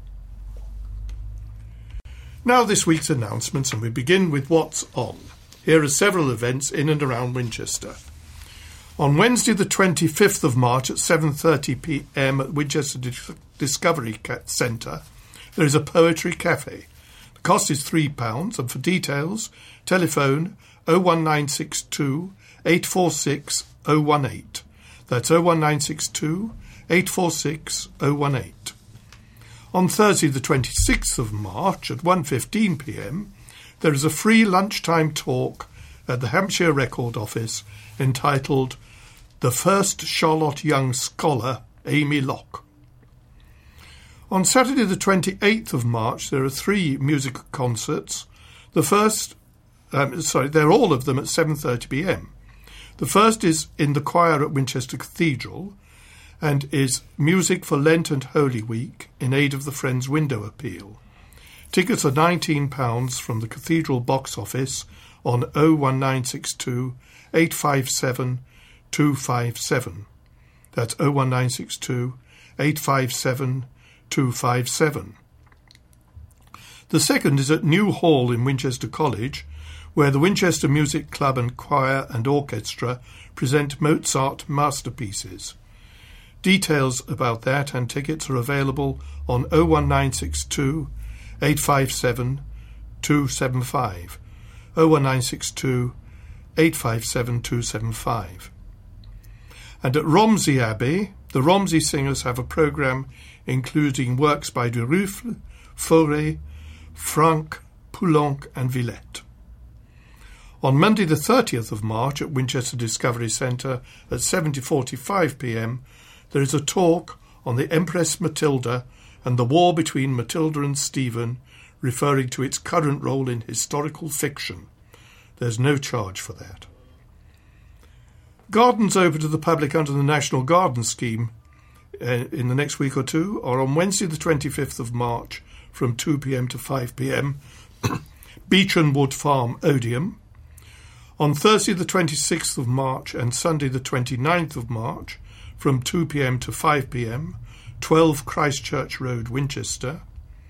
Now this week's announcements, and we begin with what's on. Here are several events in and around Winchester. On Wednesday the twenty-fifth of March at seven thirty p m at Winchester Discovery Centre, there is a poetry cafe. The cost is three pounds, and for details, telephone oh one nine six two, eight four six, oh one eight. That's oh one nine six two, eight four six, oh one eight. On Thursday the twenty-sixth of March at one fifteen p m, there is a free lunchtime talk at the Hampshire Record Office entitled The First Charlotte Young Scholar, Amy Locke. On Saturday the twenty-eighth of March there are three music concerts. The first, um, sorry, they're all of them at seven thirty p m. The first is in the choir at Winchester Cathedral, and is Music for Lent and Holy Week in aid of the Friends Window Appeal. Tickets are nineteen pounds from the Cathedral box office on oh one nine six two, eight five seven, two five seven. That's oh one nine six two, eight five seven, two five seven. The second is at New Hall in Winchester College, where the Winchester Music Club and Choir and Orchestra present Mozart masterpieces. Details about that and tickets are available on oh one nine six two, eight five seven, two seven five. oh one nine six two, eight five seven, two seven five. And at Romsey Abbey, the Romsey Singers have a programme including works by de Ruffle, Fauré, Franck, Poulenc and Villette. On Monday the thirtieth of March at Winchester Discovery Centre at seven forty-five p m, there is a talk on the Empress Matilda and the war between Matilda and Stephen, referring to its current role in historical fiction. There's no charge for that. Gardens open to the public under the National Garden Scheme uh, in the next week or two are on Wednesday the twenty-fifth of March from two p m to five p m, Beechan Wood Farm, Odium. On Thursday the twenty-sixth of March and Sunday the twenty-ninth of March, from two p m to five p m, twelve Christchurch Road, Winchester.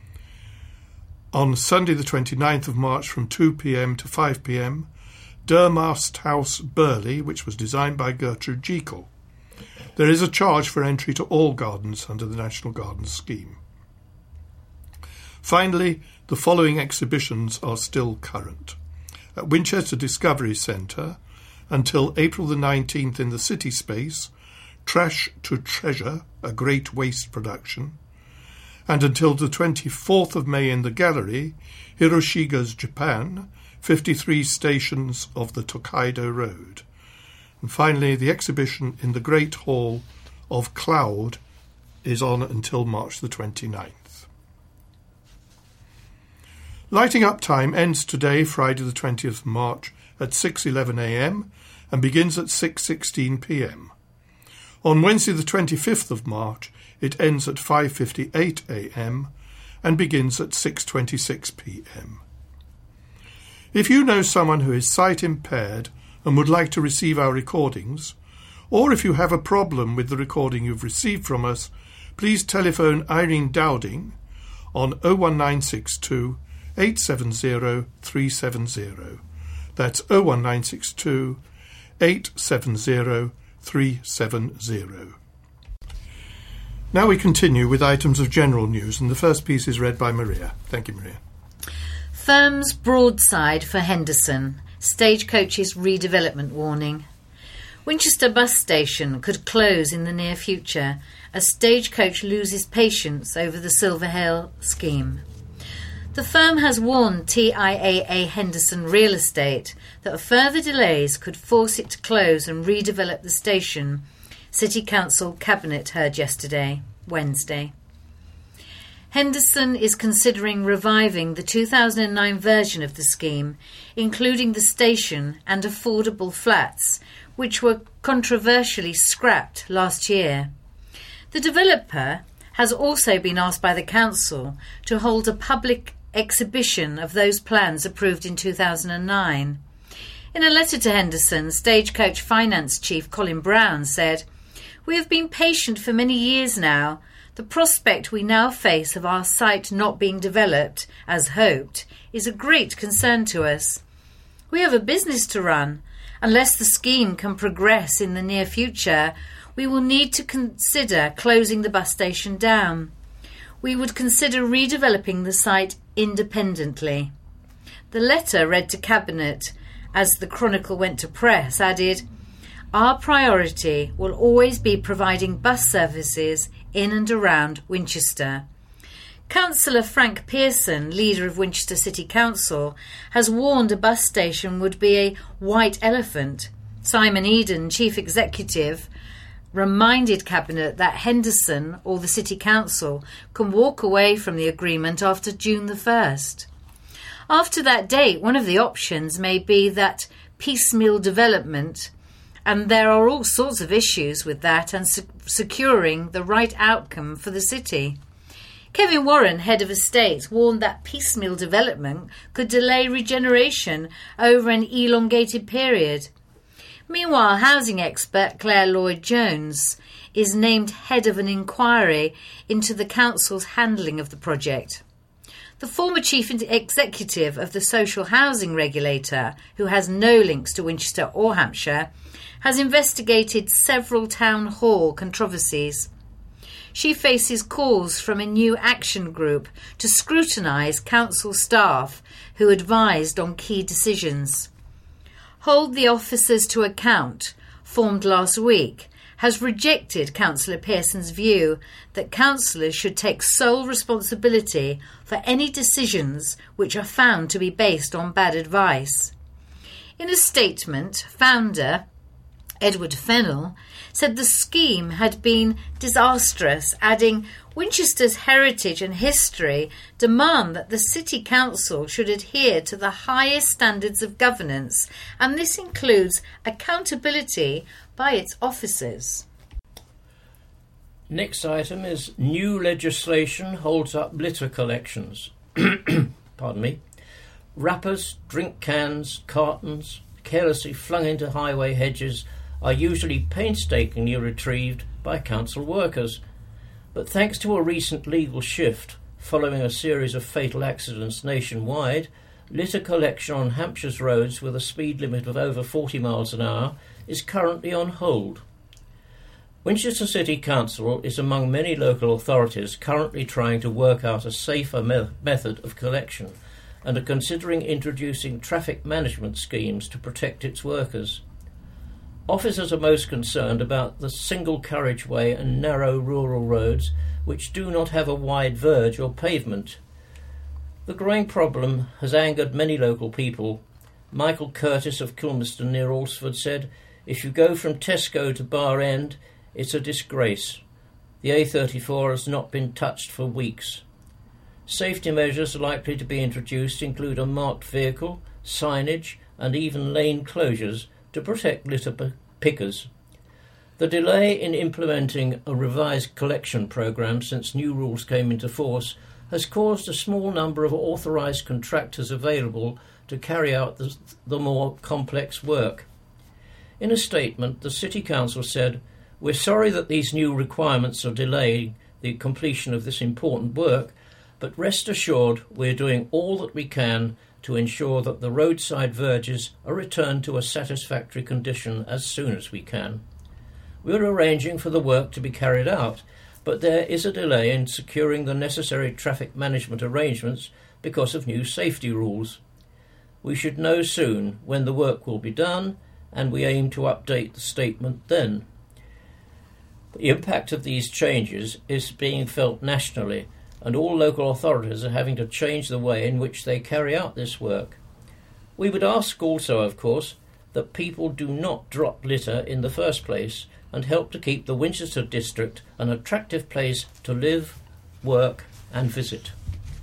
On Sunday the twenty-ninth of March from two p m to five p m, Durmast House, Burley, which was designed by Gertrude Jekyll. There is a charge for entry to all gardens under the National Gardens Scheme. Finally, the following exhibitions are still current. At Winchester Discovery Centre, until April the nineteenth in the City Space, Trash to Treasure, a great waste production, and until the twenty-fourth of May in the gallery, Hiroshiga's Japan, fifty-three Stations of the Tokaido Road. And finally, the exhibition in the Great Hall of Cloud is on until March the twenty-ninth. Lighting Up Time ends today, Friday the twentieth of March, at six eleven a m and begins at six sixteen p m. On Wednesday the twenty-fifth of March, it ends at five fifty-eight a m and begins at six twenty-six p m. If you know someone who is sight impaired and would like to receive our recordings, or if you have a problem with the recording you've received from us, please telephone Irene Dowding on oh one nine six two, eight seven zero, three seven zero. That's oh one nine six two, eight seven zero, three seven zero. Now we continue with items of general news, and the first piece is read by Maria. Thank you, Maria. Firm's broadside for Henderson. Stagecoach's redevelopment warning. Winchester bus station could close in the near future as Stagecoach loses patience over the Silverhill scheme. The firm has warned T I A A Henderson Real Estate that further delays could force it to close and redevelop the station, City Council Cabinet heard yesterday, Wednesday. Henderson is considering reviving the two thousand nine version of the scheme, including the station and affordable flats, which were controversially scrapped last year. The developer has also been asked by the council to hold a public exhibition of those plans approved in two thousand nine. In a letter to Henderson, Stagecoach Finance Chief Colin Brown said, "We have been patient for many years now. The prospect we now face of our site not being developed, as hoped, is a great concern to us. We have a business to run. Unless the scheme can progress in the near future, we will need to consider closing the bus station down. We would consider redeveloping the site independently." The letter, read to Cabinet as the Chronicle went to press, added, "Our priority will always be providing bus services in and around Winchester." Councillor Frank Pearson, leader of Winchester City Council, has warned a bus station would be a white elephant. Simon Eden, chief executive, reminded Cabinet that Henderson or the City Council can walk away from the agreement after June the first. After that date, one of the options may be that piecemeal development, and there are all sorts of issues with that and se- securing the right outcome for the city. Kevin Warren, head of estates, warned that piecemeal development could delay regeneration over an elongated period. Meanwhile, housing expert Claire Lloyd-Jones is named head of an inquiry into the council's handling of the project. The former chief executive of the social housing regulator, who has no links to Winchester or Hampshire, has investigated several town hall controversies. She faces calls from a new action group to scrutinise council staff who advised on key decisions. Hold the Officers to Account, formed last week, has rejected Councillor Pearson's view that councillors should take sole responsibility for any decisions which are found to be based on bad advice. In a statement, founder Edward Fennell said the scheme had been disastrous, adding, "Winchester's heritage and history demand that the City Council should adhere to the highest standards of governance, and this includes accountability by its officers." Next item is new legislation holds up litter collections. Pardon me. Wrappers, drink cans, cartons, carelessly flung into highway hedges are usually painstakingly retrieved by council workers. But thanks to a recent legal shift following a series of fatal accidents nationwide, litter collection on Hampshire's roads with a speed limit of over forty miles an hour is currently on hold. Winchester City Council is among many local authorities currently trying to work out a safer me- method of collection and are considering introducing traffic management schemes to protect its workers. Officers are most concerned about the single carriageway and narrow rural roads which do not have a wide verge or pavement. The growing problem has angered many local people. Michael Curtis of Kilmerston near Alresford said, "If you go from Tesco to Bar End, it's a disgrace. The A thirty-four has not been touched for weeks." Safety measures likely to be introduced include a marked vehicle, signage and even lane closures to protect litter p- pickers. The delay in implementing a revised collection programme since new rules came into force has caused a small number of authorised contractors available to carry out the, the more complex work. In a statement, the City Council said, "We're sorry that these new requirements are delaying the completion of this important work, but rest assured we're doing all that we can to ensure that the roadside verges are returned to a satisfactory condition as soon as we can. We're arranging for the work to be carried out, but there is a delay in securing the necessary traffic management arrangements because of new safety rules. We should know soon when the work will be done, and we aim to update the statement then. The impact of these changes is being felt nationally, and all local authorities are having to change the way in which they carry out this work. We would ask also, of course, that people do not drop litter in the first place and help to keep the Winchester district an attractive place to live, work and visit.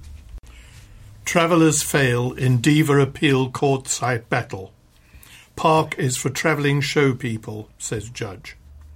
Travellers fail in Diva appeal court site battle. Park is for travelling show people, says judge.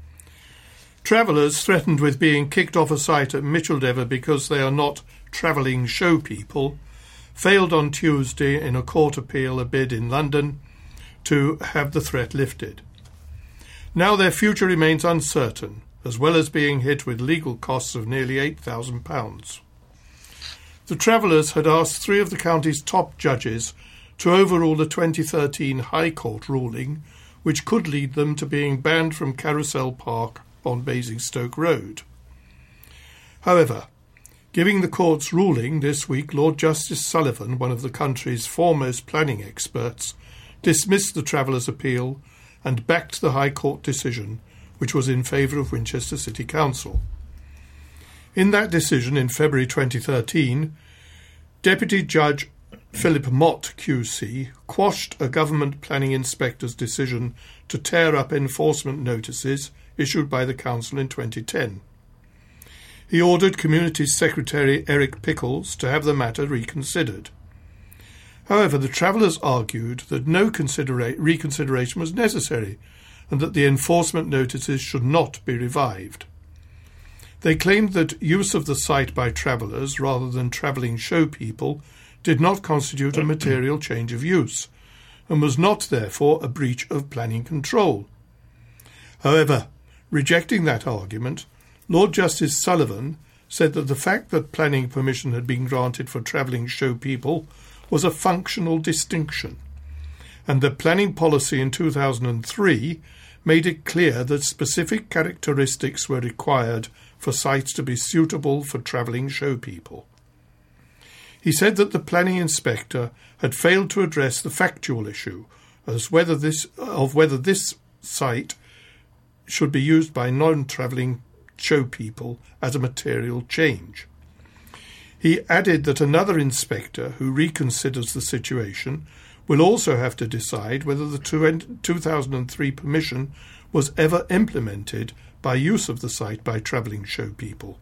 Travellers threatened with being kicked off a site at Micheldever because they are not travelling show people failed on Tuesday in a court appeal a bid in London to have the threat lifted. Now their future remains uncertain, as well as being hit with legal costs of nearly eight thousand pounds. The Travellers had asked three of the county's top judges to overrule a twenty thirteen High Court ruling which could lead them to being banned from Carousel Park on Basingstoke Road. However, giving the court's ruling this week, Lord Justice Sullivan, one of the country's foremost planning experts, dismissed the Travellers' appeal and backed the High Court decision, which was in favour of Winchester City Council. In that decision in February twenty thirteen, Deputy Judge Philip Mott Q C quashed a government planning inspector's decision to tear up enforcement notices issued by the council in twenty ten. He ordered Communities Secretary Eric Pickles to have the matter reconsidered. However, the Travellers argued that no considera- reconsideration was necessary and that the enforcement notices should not be revived. They claimed that use of the site by travellers rather than travelling show people did not constitute a material change of use and was not therefore a breach of planning control. However, rejecting that argument, Lord Justice Sullivan said that the fact that planning permission had been granted for travelling show people was a functional distinction, and that planning policy in two thousand three made it clear that specific characteristics were required for sites to be suitable for travelling show people. He said that the planning inspector had failed to address the factual issue as whether this, of whether this site should be used by non-travelling show people as a material change. He added that another inspector who reconsiders the situation will also have to decide whether the two thousand three permission was ever implemented by use of the site by travelling show people.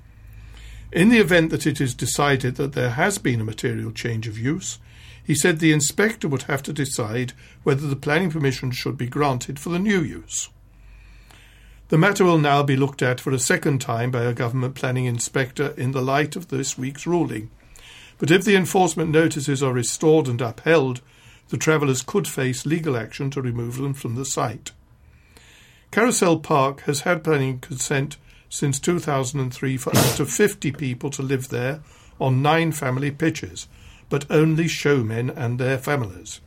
In the event that it is decided that there has been a material change of use, he said the inspector would have to decide whether the planning permission should be granted for the new use. The matter will now be looked at for a second time by a government planning inspector in the light of this week's ruling. But if the enforcement notices are restored and upheld, the Travellers could face legal action to remove them from the site. Carousel Park has had planning consent since two thousand three for up to fifty people to live there on nine family pitches, but only showmen and their families.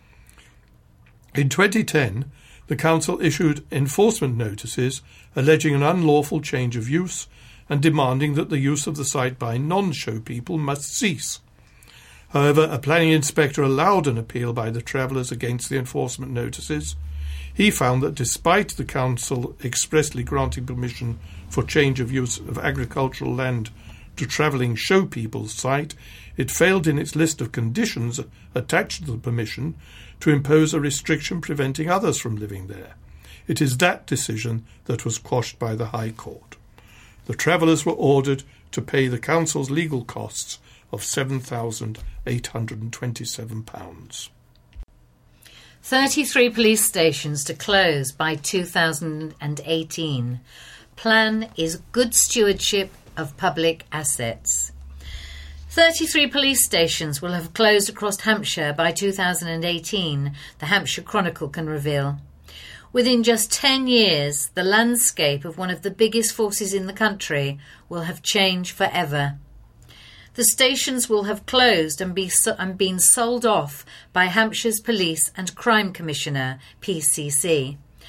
In twenty ten, the council issued enforcement notices alleging an unlawful change of use and demanding that the use of the site by non-show people must cease. However, a planning inspector allowed an appeal by the Travellers against the enforcement notices. He found that despite the council expressly granting permission for change of use of agricultural land to travelling show people's site, it failed in its list of conditions attached to the permission to impose a restriction preventing others from living there. It is that decision that was quashed by the High Court. The Travellers were ordered to pay the council's legal costs of seven thousand eight hundred twenty-seven pounds. thirty-three police stations to close by two thousand eighteen. Plan is good stewardship of public assets. thirty-three police stations will have closed across Hampshire by two thousand eighteen, the Hampshire Chronicle can reveal. Within just ten years, the landscape of one of the biggest forces in the country will have changed forever. The stations will have closed and, be so- and been sold off by Hampshire's Police and Crime Commissioner, P C C.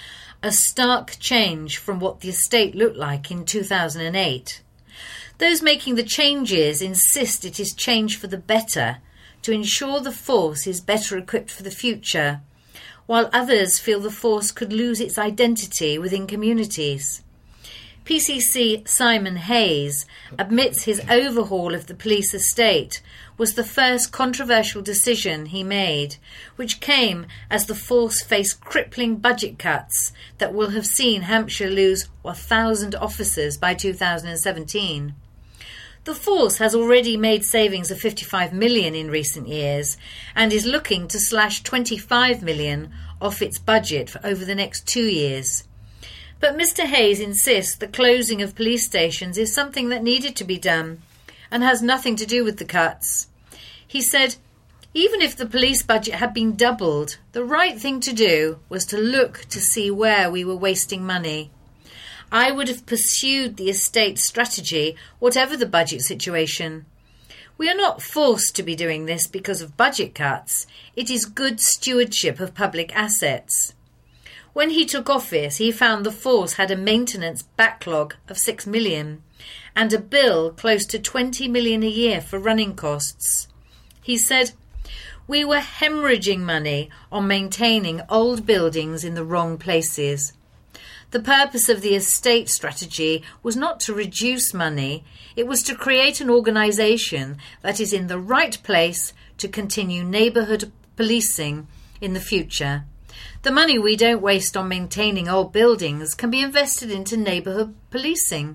a stark change from what the estate looked like in two thousand eight. Those making the changes insist it is change for the better, to ensure the force is better equipped for the future, while others feel the force could lose its identity within communities. P C C Simon Hayes admits his overhaul of the police estate was the first controversial decision he made, which came as the force faced crippling budget cuts that will have seen Hampshire lose one thousand officers by two thousand seventeen. The force has already made savings of fifty-five million pounds in recent years and is looking to slash twenty-five million pounds off its budget for over the next two years. But Mister Hayes insists the closing of police stations is something that needed to be done and has nothing to do with the cuts. He said, even if the police budget had been doubled, the right thing to do was to look to see where we were wasting money. I would have pursued the estate strategy, whatever the budget situation. We are not forced to be doing this because of budget cuts. It is good stewardship of public assets. When he took office, he found the force had a maintenance backlog of six million pounds and a bill close to twenty million pounds a year for running costs. He said, we were hemorrhaging money on maintaining old buildings in the wrong places. The purpose of the estate strategy was not to reduce money, it was to create an organisation that is in the right place to continue neighbourhood policing in the future. The money we don't waste on maintaining old buildings can be invested into neighbourhood policing.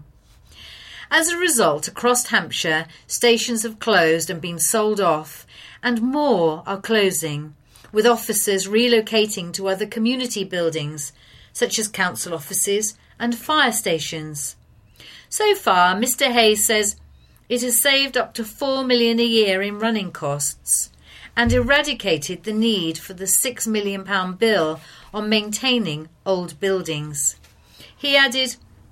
As a result, across Hampshire, stations have closed and been sold off, and more are closing, with officers relocating to other community buildings, such as council offices and fire stations. So far, Mister Hayes says it has saved up to four million pounds a year in running costs and eradicated the need for the six million pounds bill on maintaining old buildings. He added,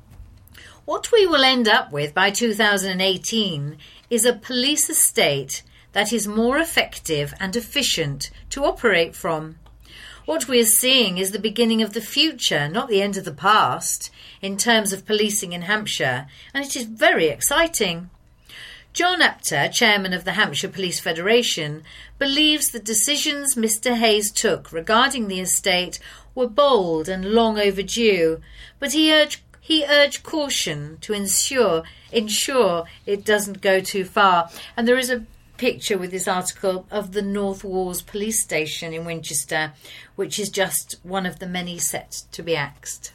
what we will end up with by two thousand eighteen is a police estate that is more effective and efficient to operate from. What we are seeing is the beginning of the future, not the end of the past, in terms of policing in Hampshire, and it is very exciting. John Apter, chairman of the Hampshire Police Federation, believes the decisions Mister Hayes took regarding the estate were bold and long overdue, but he urged, he urged caution to ensure, ensure it doesn't go too far. And there is a picture with this article of the North Wars Police Station in Winchester, which is just one of the many set to be axed.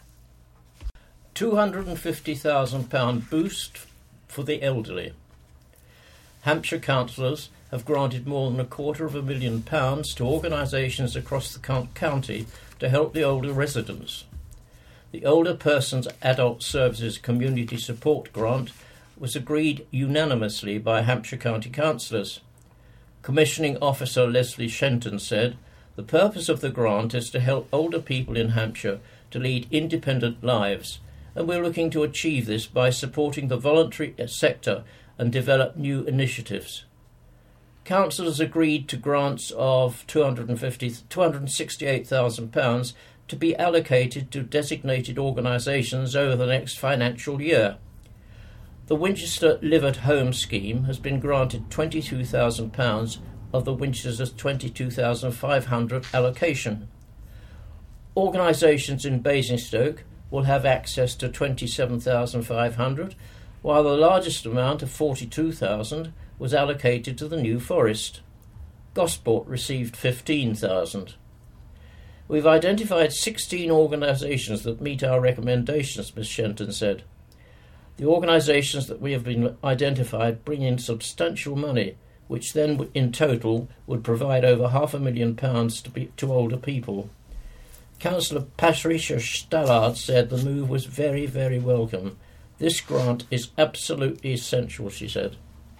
two hundred fifty thousand pounds boost for the elderly. Hampshire councillors have granted more than a quarter of a million pounds to organisations across the county to help the older residents. The Older Persons Adult Services Community Support Grant was agreed unanimously by Hampshire County councillors. Commissioning Officer Leslie Shenton said, the purpose of the grant is to help older people in Hampshire to lead independent lives, and we're looking to achieve this by supporting the voluntary sector and develop new initiatives. Councillors agreed to grants of two hundred sixty-eight thousand pounds to be allocated to designated organisations over the next financial year. The Winchester Live at Home scheme has been granted twenty-two thousand pounds of the Winchester's twenty-two thousand five hundred allocation. Organisations in Basingstoke will have access to twenty-seven thousand five hundred, while the largest amount of forty-two thousand was allocated to the New Forest. Gosport received fifteen thousand. We've identified sixteen organisations that meet our recommendations, Miz Shenton said. The organisations that we have been identified bring in substantial money, which then in total would provide over half a million pounds to, be, to older people. Councillor Patricia Stallard said the move was very, very welcome. This grant is absolutely essential, she said.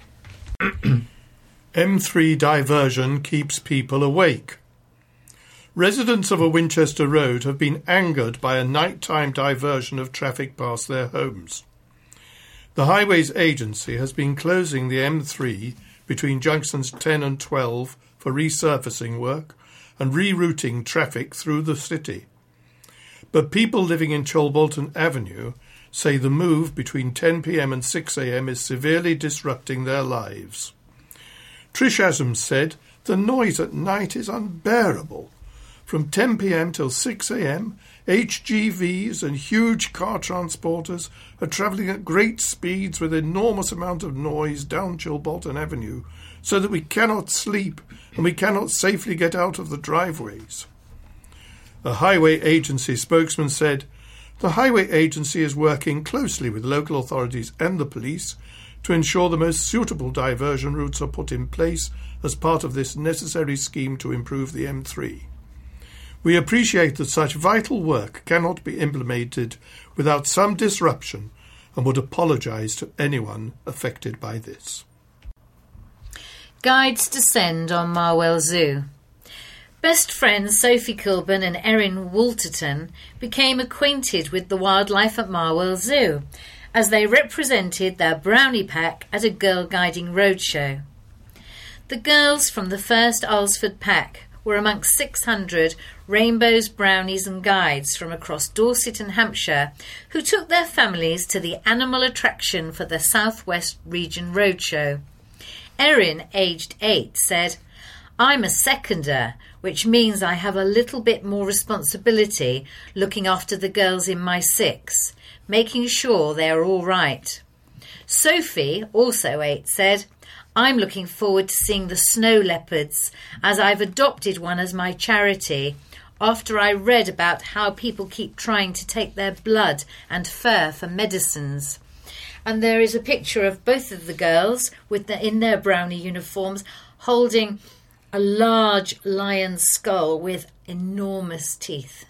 M three diversion keeps people awake. Residents of a Winchester road have been angered by a nighttime diversion of traffic past their homes. The Highways Agency has been closing the M three between junctions ten and twelve for resurfacing work and rerouting traffic through the city. but people living in Chilbolton Avenue say the move between ten p m and six a m is severely disrupting their lives. Trish Adams said, "The noise at night is unbearable. From ten p m till six a m, H G Vs and huge car transporters are travelling at great speeds with enormous amount of noise down Chilbolton Avenue, so that we cannot sleep and we cannot safely get out of the driveways." A highway agency spokesman said, "The highway agency is working closely with local authorities and the police to ensure the most suitable diversion routes are put in place as part of this necessary scheme to improve the M three. We appreciate that such vital work cannot be implemented without some disruption and would apologise to anyone affected by this." Guides descend on Marwell Zoo. Best friends Sophie Kilburn and Erin Walterton became acquainted with the wildlife at Marwell Zoo as they represented their brownie pack at a Girl Guiding Roadshow. The girls from the first Alresford pack were amongst six hundred rainbows, brownies and guides from across Dorset and Hampshire who took their families to the animal attraction for the South West Region Roadshow. Erin, aged eight, said, "I'm a seconder, which means I have a little bit more responsibility looking after the girls in my six, making sure they are all right." Sophie, also eight, said, "I'm looking forward to seeing the snow leopards as I've adopted one as my charity after I read about how people keep trying to take their blood and fur for medicines." And there is a picture of both of the girls with the, in their brownie uniforms holding a large lion's skull with enormous teeth.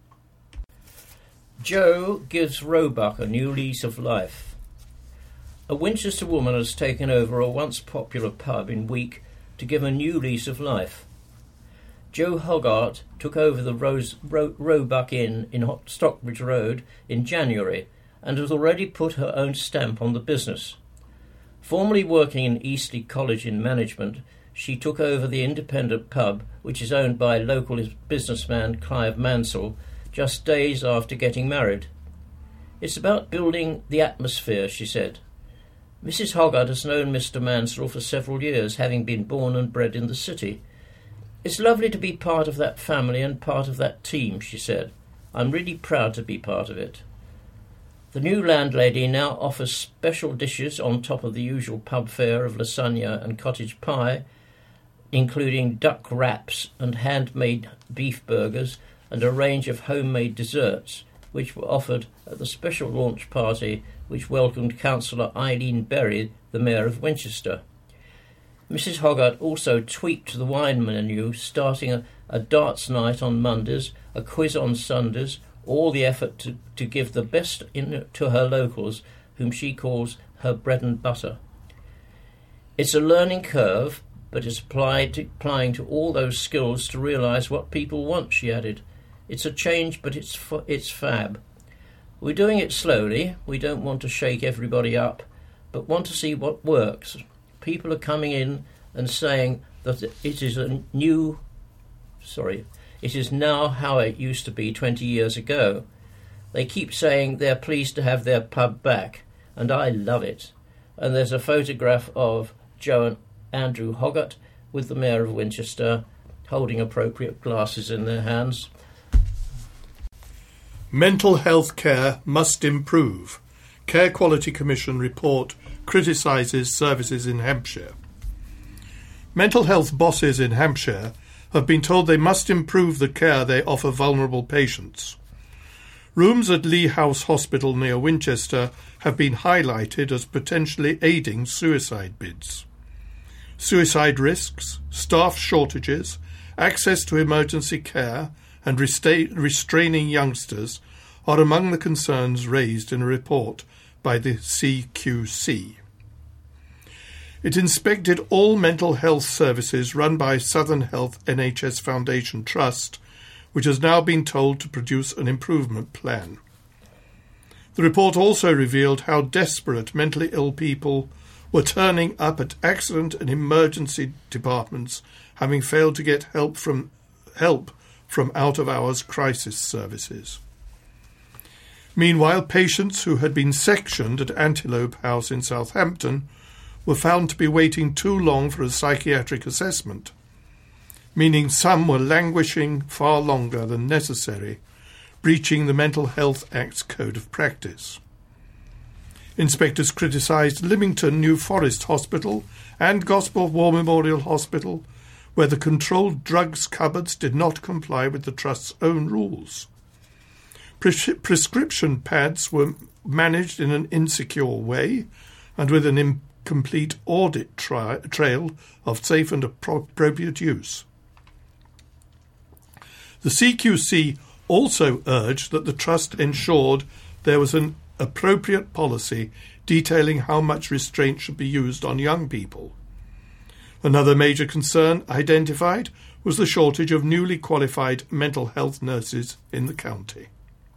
Joe gives Roebuck a new lease of life. A Winchester woman has taken over a once popular pub in Week to give a new lease of life. Joe Hoggart took over the Rose, Ro, Roebuck Inn in Stockbridge Road in January and has already put her own stamp on the business. Formerly working in Eastleigh College in management, she took over the independent pub, which is owned by local businessman Clive Mansell, just days after getting married. "It's about building the atmosphere," she said. Missus Hoggart has known Mister Mansell for several years, having been born and bred in the city. "It's lovely to be part of that family and part of that team," she said. "I'm really proud to be part of it." The new landlady now offers special dishes on top of the usual pub fare of lasagna and cottage pie, including duck wraps and handmade beef burgers and a range of homemade desserts, which were offered at the special launch party which welcomed Councillor Eileen Berry, the Mayor of Winchester. Missus Hoggart also tweaked the wine menu, starting a, a darts night on Mondays, a quiz on Sundays, all the effort to, to give the best in, to her locals, whom she calls her bread and butter. "It's a learning curve, but it's applied to, applying to all those skills to realise what people want," she added. "It's a change, but it's it's fab. We're doing it slowly. We don't want to shake everybody up, but want to see what works. People are coming in and saying that it is a new, sorry, it is now how it used to be twenty years ago. They keep saying they're pleased to have their pub back, and I love it." And there's a photograph of Joe and Andrew Hoggart with the Mayor of Winchester holding appropriate glasses in their hands. Mental health care must improve. Care Quality Commission report criticises services in Hampshire. Mental health bosses in Hampshire have been told they must improve the care they offer vulnerable patients. Rooms at Lee House Hospital near Winchester have been highlighted as potentially aiding suicide bids. Suicide risks, staff shortages, access to emergency care and resta- restraining youngsters are among the concerns raised in a report by the C Q C. It inspected all mental health services run by Southern Health N H S Foundation Trust, which has now been told to produce an improvement plan. The report also revealed how desperate mentally ill people were turning up at accident and emergency departments, having failed to get help from help from out-of-hours crisis services. Meanwhile, patients who had been sectioned at Antelope House in Southampton were found to be waiting too long for a psychiatric assessment, meaning some were languishing far longer than necessary, breaching the Mental Health Act's code of practice. Inspectors criticised Lymington New Forest Hospital and Gospel War Memorial Hospital, where the controlled drugs cupboards did not comply with the Trust's own rules. Pres- prescription pads were managed in an insecure way and with an incomplete audit tri- trail of safe and appropriate use. The C Q C also urged that the Trust ensured there was an appropriate policy detailing how much restraint should be used on young people. Another major concern identified was the shortage of newly qualified mental health nurses in the county.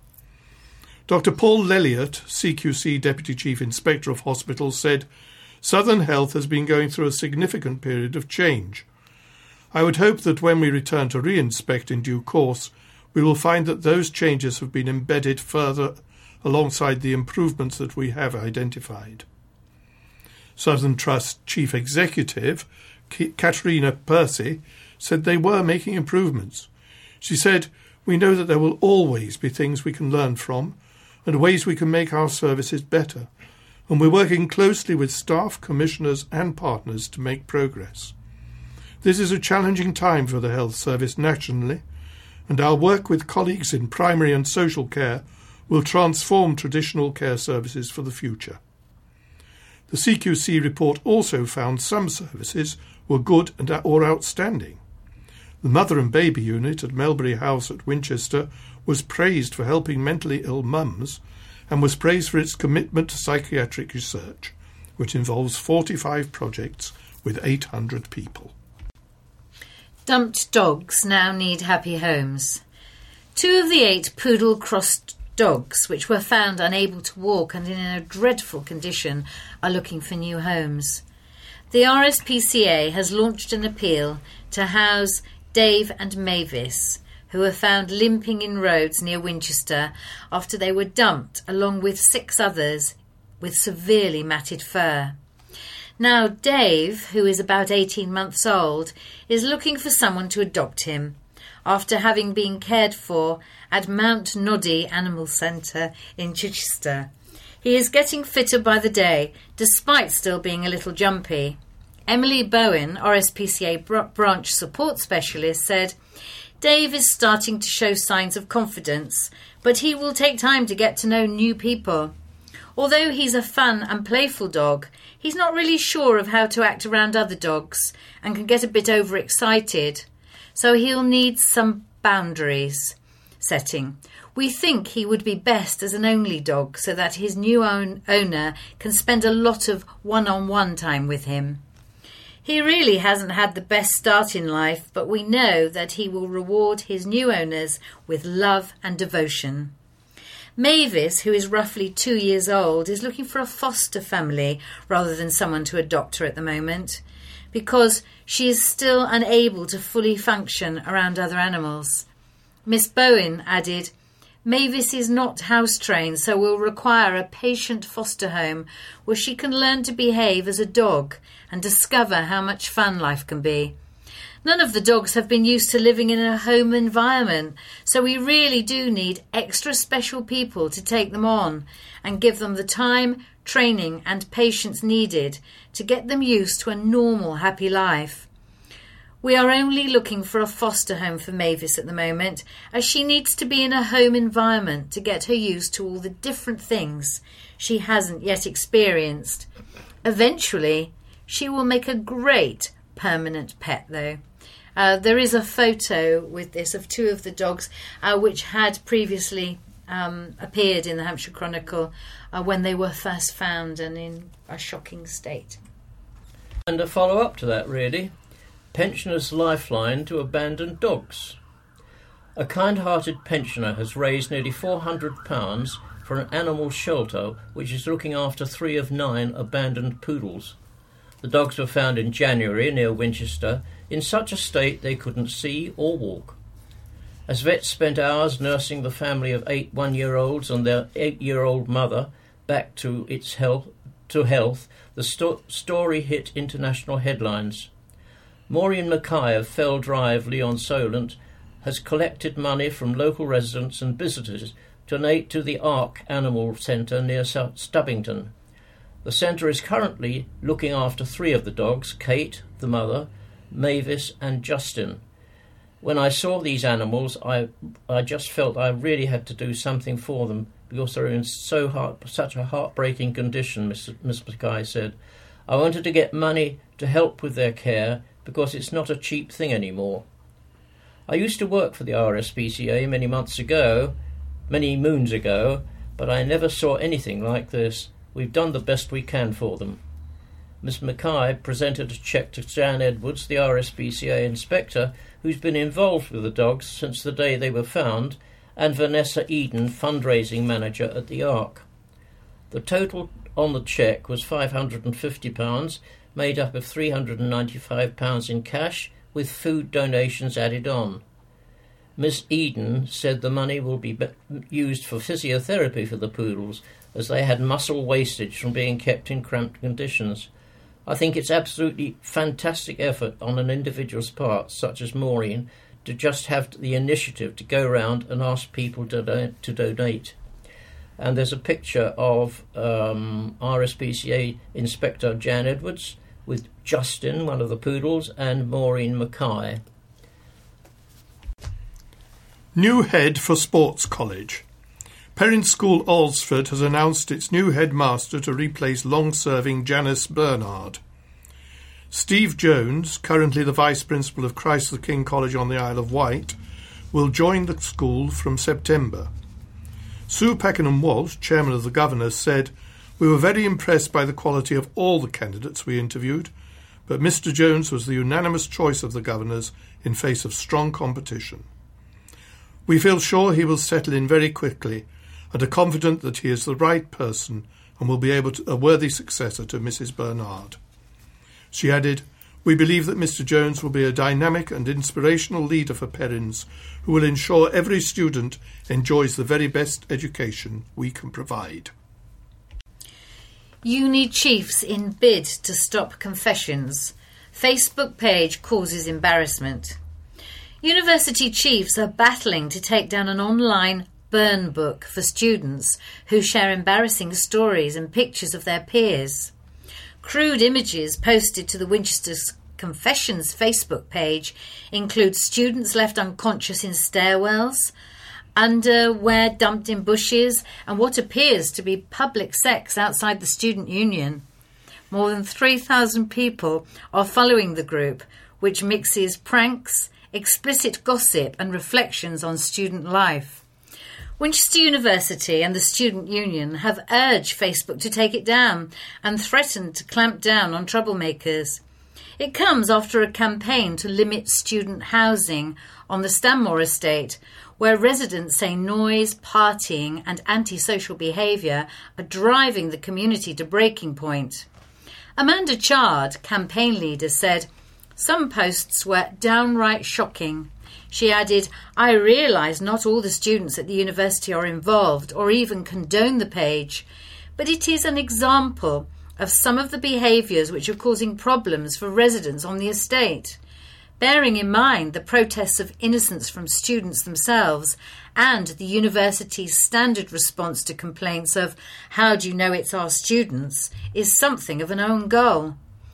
Doctor Paul Lelliot, C Q C Deputy Chief Inspector of Hospitals, said, "Southern Health has been going through a significant period of change. I would hope that when we return to re-inspect in due course, we will find that those changes have been embedded further alongside the improvements that we have identified." Southern Trust Chief Executive Katerina Percy said they were making improvements. She said, "We know that there will always be things we can learn from and ways we can make our services better, and we're working closely with staff, commissioners and partners to make progress. This is a challenging time for the health service nationally, and our work with colleagues in primary and social care will transform traditional care services for the future." The C Q C report also found some services were good and or outstanding. The Mother and Baby Unit at Melbury House at Winchester was praised for helping mentally ill mums and was praised for its commitment to psychiatric research, which involves forty-five projects with eight hundred people. Dumped dogs now need happy homes. Two of the eight poodle-crossed dogs, which were found unable to walk and in a dreadful condition, are looking for new homes. The R S P C A has launched an appeal to house Dave and Mavis, who were found limping in roads near Winchester after they were dumped along with six others with severely matted fur. Now Dave, who is about eighteen months old, is looking for someone to adopt him after having been cared for at Mount Noddy Animal Centre in Chichester. He is getting fitter by the day, despite still being a little jumpy. Emily Bowen, R S P C A branch support specialist, said, "Dave is starting to show signs of confidence, but he will take time to get to know new people. Although he's a fun and playful dog, he's not really sure of how to act around other dogs and can get a bit overexcited. So he'll need some boundaries setting. We think he would be best as an only dog so that his new own owner can spend a lot of one-on-one time with him. He really hasn't had the best start in life, but we know that he will reward his new owners with love and devotion." Mavis, who is roughly two years old, is looking for a foster family rather than someone to adopt her at the moment, because she is still unable to fully function around other animals. Miss Bowen added, "Mavis is not house-trained, so will require a patient foster home where she can learn to behave as a dog and discover how much fun life can be. None of the dogs have been used to living in a home environment, so we really do need extra special people to take them on and give them the time, training and patience needed to get them used to a normal, happy life. We are only looking for a foster home for Mavis at the moment, as she needs to be in a home environment to get her used to all the different things she hasn't yet experienced. Eventually, she will make a great permanent pet, though." Uh, there is a photo with this of two of the dogs uh, which had previously um, appeared in the Hampshire Chronicle uh, when they were first found and in a shocking state. And a follow-up to that, really. Pensioners' lifeline to abandoned dogs. A kind-hearted pensioner has raised nearly four hundred pounds for an animal shelter which is looking after three of nine abandoned poodles. The dogs were found in January near Winchester in such a state they couldn't see or walk. As vets spent hours nursing the family of eight one-year-olds and their eight-year-old mother back to its health, to health, the sto- story hit international headlines. Maureen Mackay of Fell Drive, Leon Solent, has collected money from local residents and visitors to donate to the Ark Animal Centre near Stubbington. The centre is currently looking after three of the dogs, Kate, the mother, Mavis and Justin. When I saw these animals, I I just felt I really had to do something for them because they're in so heart, such a heartbreaking condition, Miss Mackay said. I wanted to get money to help with their care because it's not a cheap thing anymore. I used to work for the R S P C A many months ago, many moons ago, but I never saw anything like this. We've done the best we can for them. Miss Mackay presented a cheque to Jan Edwards, the R S P C A inspector, who's been involved with the dogs since the day they were found, and Vanessa Eden, fundraising manager at the Ark. The total on the cheque was five hundred and fifty pounds, made up of three hundred and ninety-five pounds in cash, with food donations added on. Miss Eden said the money will be used for physiotherapy for the poodles, as they had muscle wastage from being kept in cramped conditions. I think it's absolutely fantastic effort on an individual's part, such as Maureen, to just have the initiative to go around and ask people to, do- to donate. And there's a picture of um, R S P C A Inspector Jan Edwards with Justin, one of the poodles, and Maureen Mackay. New head for Sports College. Perrin School Alresford has announced its new headmaster to replace long-serving Janice Bernard. Steve Jones, currently the Vice Principal of Christ the King College on the Isle of Wight, will join the school from September. Sue Pakenham-Walsh, Chairman of the Governors, said, "We were very impressed by the quality of all the candidates we interviewed, but Mister Jones was the unanimous choice of the Governors in face of strong competition. We feel sure he will settle in very quickly and are confident that he is the right person and will be able to, a worthy successor to Missus Bernard." She added, "We believe that Mister Jones will be a dynamic and inspirational leader for Perrins who will ensure every student enjoys the very best education we can provide." Uni chiefs in bid to stop confessions. Facebook page causes embarrassment. University chiefs are battling to take down an online burn book for students who share embarrassing stories and pictures of their peers. Crude images posted to the Winchester Confessions Facebook page include students left unconscious in stairwells, underwear dumped in bushes, and what appears to be public sex outside the student union. More than three thousand people are following the group, which mixes pranks, explicit gossip and reflections on student life. Winchester University and the Student Union have urged Facebook to take it down and threatened to clamp down on troublemakers. It comes after a campaign to limit student housing on the Stanmore estate, where residents say noise, partying and antisocial behaviour are driving the community to breaking point. Amanda Chard, campaign leader, said, "Some posts were downright shocking." She added, "I realise not all the students at the university are involved or even condone the page, but it is an example of some of the behaviours which are causing problems for residents on the estate. Bearing in mind the protests of innocence from students themselves and the university's standard response to complaints of 'how do you know it's our students' is something of an own goal."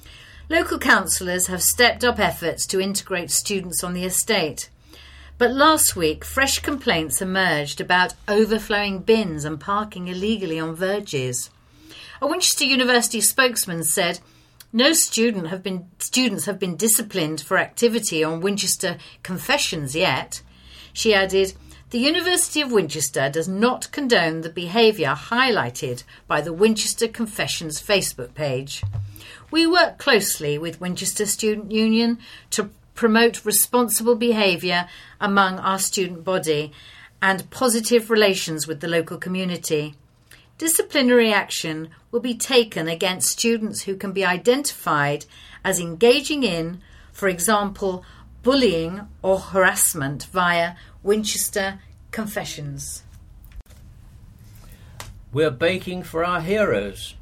Local councillors have stepped up efforts to integrate students on the estate. But last week, fresh complaints emerged about overflowing bins and parking illegally on verges. A Winchester University spokesman said, "No student have been, students have been disciplined for activity on Winchester Confessions yet." She added, "The University of Winchester does not condone the behaviour highlighted by the Winchester Confessions Facebook page. We work closely with Winchester Student Union to promote responsible behaviour among our student body and positive relations with the local community. Disciplinary action will be taken against students who can be identified as engaging in, for example, bullying or harassment via Winchester Confessions. We're baking for our heroes.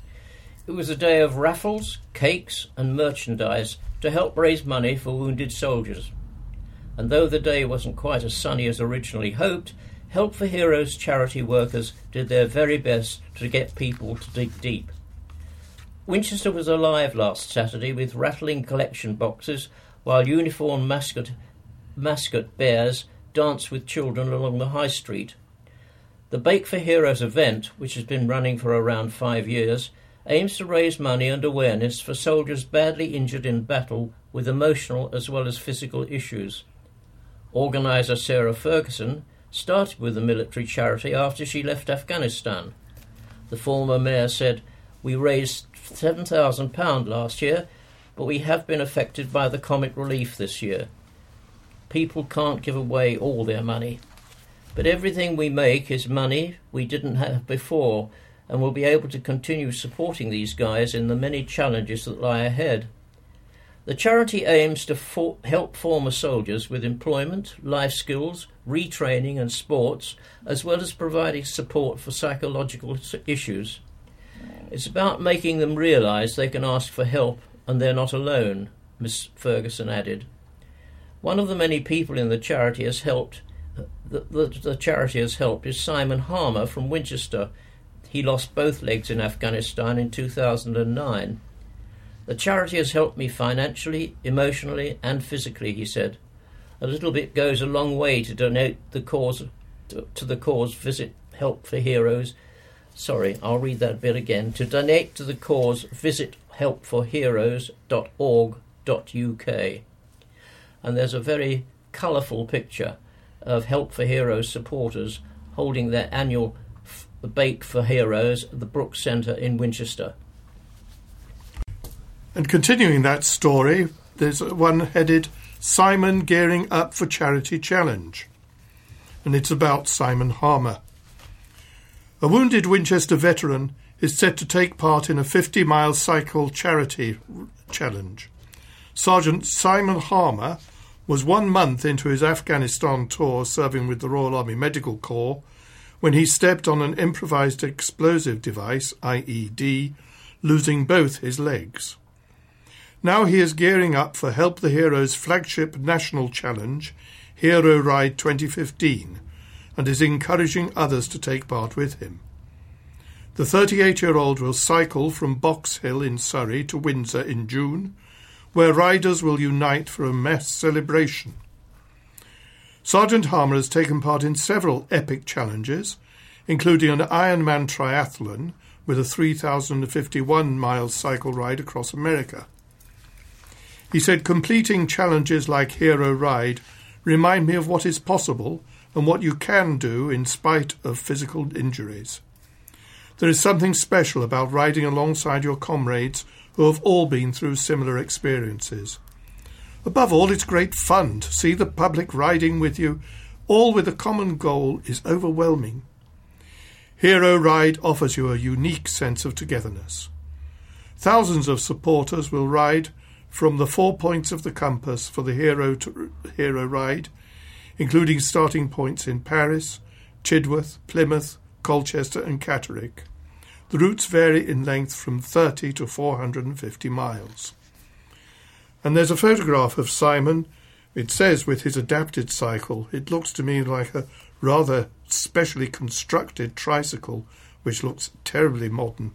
It was a day of raffles, cakes and merchandise to help raise money for wounded soldiers. And though the day wasn't quite as sunny as originally hoped, Help for Heroes charity workers did their very best to get people to dig deep. Winchester was alive last Saturday with rattling collection boxes while uniformed mascot, mascot bears danced with children along the high street. The Bake for Heroes event, which has been running for around five years, aims to raise money and awareness for soldiers badly injured in battle with emotional as well as physical issues. Organiser Sarah Ferguson started with the military charity after she left Afghanistan. The former mayor said, "We raised seven thousand pounds last year, but we have been affected by the Comic Relief this year. People can't give away all their money. But everything we make is money we didn't have before, and we'll be able to continue supporting these guys in the many challenges that lie ahead." The charity aims to for- help former soldiers with employment, life skills, retraining and sports, as well as providing support for psychological issues. It's about making them realise they can ask for help and they're not alone, Miss Ferguson added. One of the many people in the charity has helped The, the, the charity has helped is Simon Harmer from Winchester. He lost both legs in Afghanistan in two thousand nine. "The charity has helped me financially, emotionally and physically," he said. "A little bit goes a long way to donate the cause to, to the cause. Visit Help for Heroes. Sorry, I'll read that bit again. To donate to the cause, visit help for heroes dot org dot U K. And there's a very colourful picture of Help for Heroes supporters holding their annual f- Bake for Heroes at the Brooks Centre in Winchester. And continuing that story, there's one headed Simon Gearing Up for Charity Challenge. And it's about Simon Harmer. A wounded Winchester veteran is set to take part in a fifty-mile cycle charity challenge. Sergeant Simon Harmer was one month into his Afghanistan tour serving with the Royal Army Medical Corps when he stepped on an improvised explosive device, I E D, losing both his legs. Now he is gearing up for Help the Heroes' flagship national challenge, Hero Ride twenty fifteen, and is encouraging others to take part with him. The thirty-eight-year-old will cycle from Box Hill in Surrey to Windsor in June, where riders will unite for a mass celebration. Sergeant Harmer has taken part in several epic challenges, including an Ironman triathlon with a three thousand fifty-one mile cycle ride across America. He said, "Completing challenges like Hero Ride remind me of what is possible and what you can do in spite of physical injuries. There is something special about riding alongside your comrades who have all been through similar experiences. Above all, it's great fun to see the public riding with you, all with a common goal, is overwhelming. Hero Ride offers you a unique sense of togetherness. Thousands of supporters will ride from the four points of the compass for the Hero, to, Hero Ride, including starting points in Paris, Chidworth, Plymouth, Colchester and Catterick. The routes vary in length from thirty to four hundred fifty miles. And there's a photograph of Simon. It says with his adapted cycle. It looks to me like a rather specially constructed tricycle, which looks terribly modern.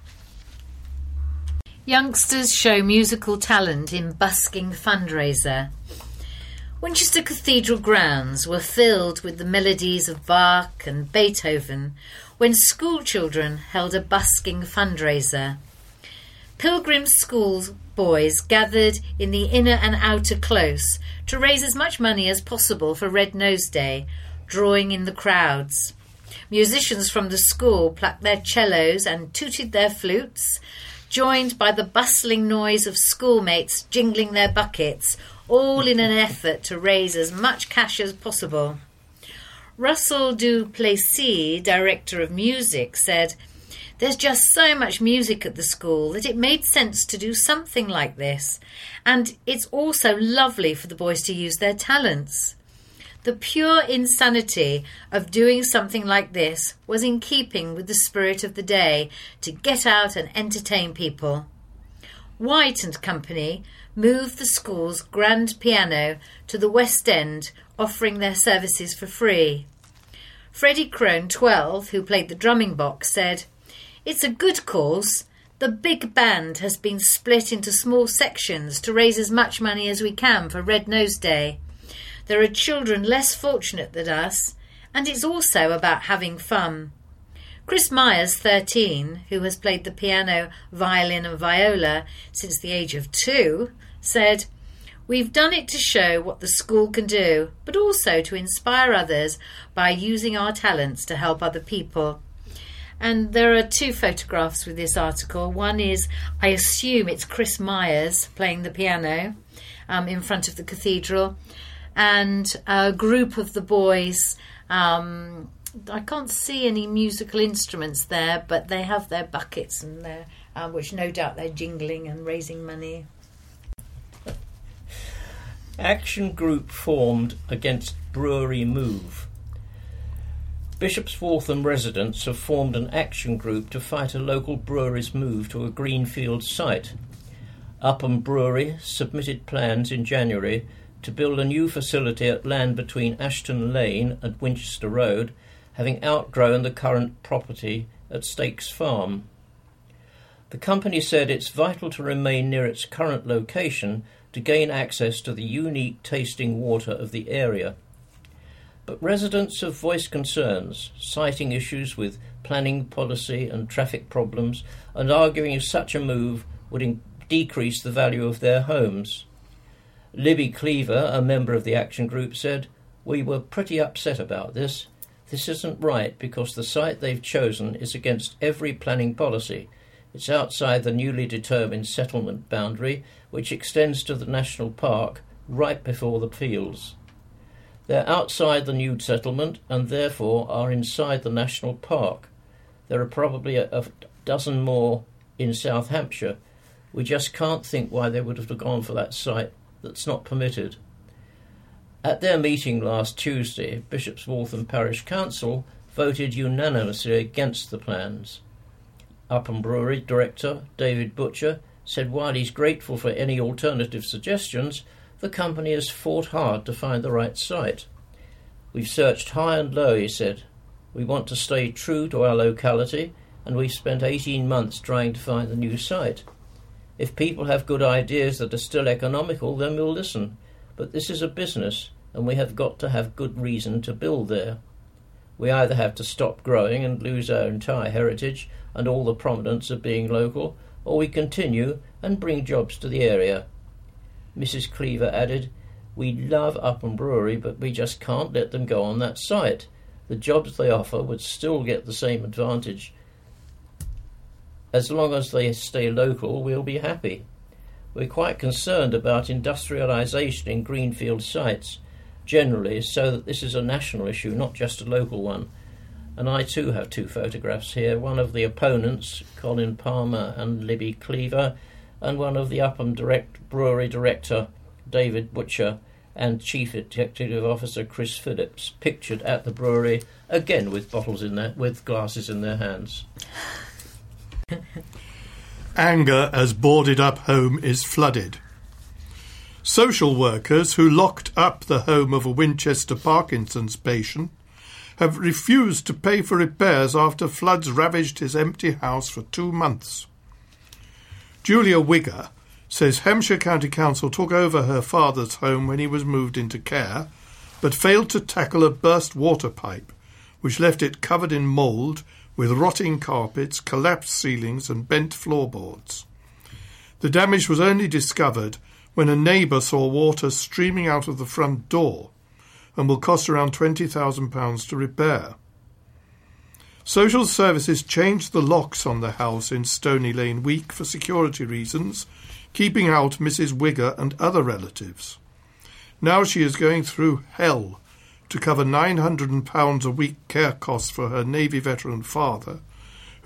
Youngsters show musical talent in busking fundraiser. Winchester Cathedral grounds were filled with the melodies of Bach and Beethoven when school children held a busking fundraiser. Pilgrim school boys gathered in the inner and outer close to raise as much money as possible for Red Nose Day, drawing in the crowds. Musicians from the school plucked their cellos and tooted their flutes, joined by the bustling noise of schoolmates jingling their buckets, all in an effort to raise as much cash as possible. Russell du Plessis, Director of Music, said, There's just so much music at the school that it made sense to do something like this, and it's also lovely for the boys to use their talents. The pure insanity of doing something like this was in keeping with the spirit of the day to get out and entertain people. White and Company moved the school's grand piano to the West End, offering their services for free. Freddie Crone, twelve, who played the drumming box, said, "It's a good cause. The big band has been split into small sections to raise as much money as we can for Red Nose Day. There are children less fortunate than us, and it's also about having fun." Chris Myers, thirteen, who has played the piano, violin and viola since the age of two, said, "We've done it to show what the school can do, but also to inspire others by using our talents to help other people." And there are two photographs with this article. One is, I assume it's Chris Myers playing the piano um, in front of the cathedral, and a group of the boys. Um, I can't see any musical instruments there, but they have their buckets, and their, uh, which no doubt they're jingling and raising money. Action group formed against brewery move. Bishop's Waltham residents have formed an action group to fight a local brewery's move to a greenfield site. Upham Brewery submitted plans in January to build a new facility at land between Ashton Lane and Winchester Road, having outgrown the current property at Stakes Farm. The company said it's vital to remain near its current location to gain access to the unique tasting water of the area. But residents have voiced concerns, citing issues with planning policy and traffic problems, and arguing such a move would in- decrease the value of their homes. Libby Cleaver, a member of the action group, said, "We were pretty upset about this. This isn't right because the site they've chosen is against every planning policy. It's outside the newly determined settlement boundary, which extends to the national park right before the fields. They're outside the new settlement and therefore are inside the national park. There are probably a, a dozen more in South Hampshire. We just can't think why they would have gone for that site that's not permitted." At their meeting last Tuesday, Bishop's Waltham Parish Council voted unanimously against the plans. Upham Brewery director David Butcher said while he's grateful for any alternative suggestions, the company has fought hard to find the right site. "We've searched high and low," he said. "We want to stay true to our locality, and we've spent eighteen months trying to find the new site. If people have good ideas that are still economical, then we'll listen. But this is a business, and we have got to have good reason to build there. We either have to stop growing and lose our entire heritage and all the prominence of being local, or we continue and bring jobs to the area." Missus Cleaver added, "We love Upham Brewery, but we just can't let them go on that site. The jobs they offer would still get the same advantage. As long as they stay local, we'll be happy. We're quite concerned about industrialisation in greenfield sites generally, so that this is a national issue, not just a local one." And I too have two photographs here, one of the opponents, Colin Palmer and Libby Cleaver, and one of the Upham direct Brewery director, David Butcher, and Chief Executive Officer Chris Phillips, pictured at the brewery, again with bottles in their, with glasses in their hands. Anger as boarded up home is flooded. Social workers who locked up the home of a Winchester Parkinson's patient have refused to pay for repairs after floods ravaged his empty house for two months. Julia Wigger says Hampshire County Council took over her father's home when he was moved into care, but failed to tackle a burst water pipe, which left it covered in mould with rotting carpets, collapsed ceilings and bent floorboards. The damage was only discovered when a neighbour saw water streaming out of the front door and will cost around twenty thousand pounds to repair. Social services changed the locks on the house in Stony Lane Week for security reasons, keeping out Missus Wigger and other relatives. Now she is going through hell to cover nine hundred pounds a week care costs for her Navy veteran father,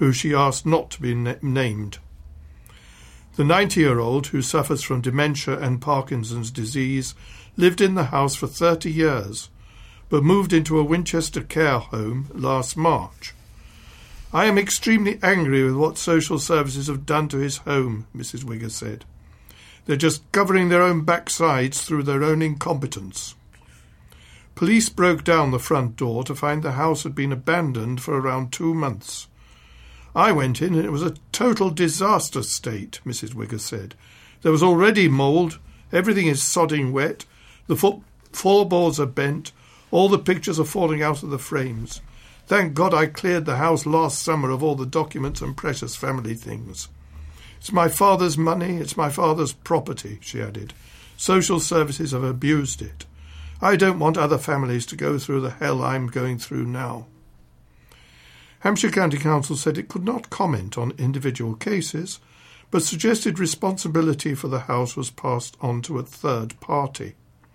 who she asked not to be na- named. The ninety-year-old, who suffers from dementia and Parkinson's disease, lived in the house for thirty years, but moved into a Winchester care home last March. "I am extremely angry with what social services have done to his home," Missus Wigger said. "They're just covering their own backsides through their own incompetence." Police broke down the front door to find the house had been abandoned for around two months. "I went in and it was a total disaster state," Missus Wigger said. "There was already mould, everything is sodding wet, the fo- floorboards are bent, all the pictures are falling out of the frames. Thank God I cleared the house last summer of all the documents and precious family things. It's my father's money, it's my father's property," she added. "Social services have abused it. I don't want other families to go through the hell I'm going through now." Hampshire County Council said it could not comment on individual cases, but suggested responsibility for the house was passed on to a third party.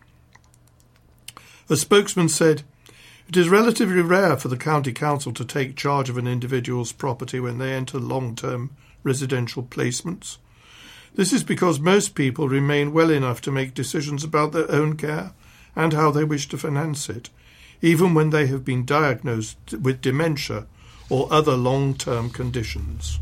A spokesman said, "It is relatively rare for the County Council to take charge of an individual's property when they enter long-term residential placements. This is because most people remain well enough to make decisions about their own care and how they wish to finance it, even when they have been diagnosed with dementia or other long-term conditions."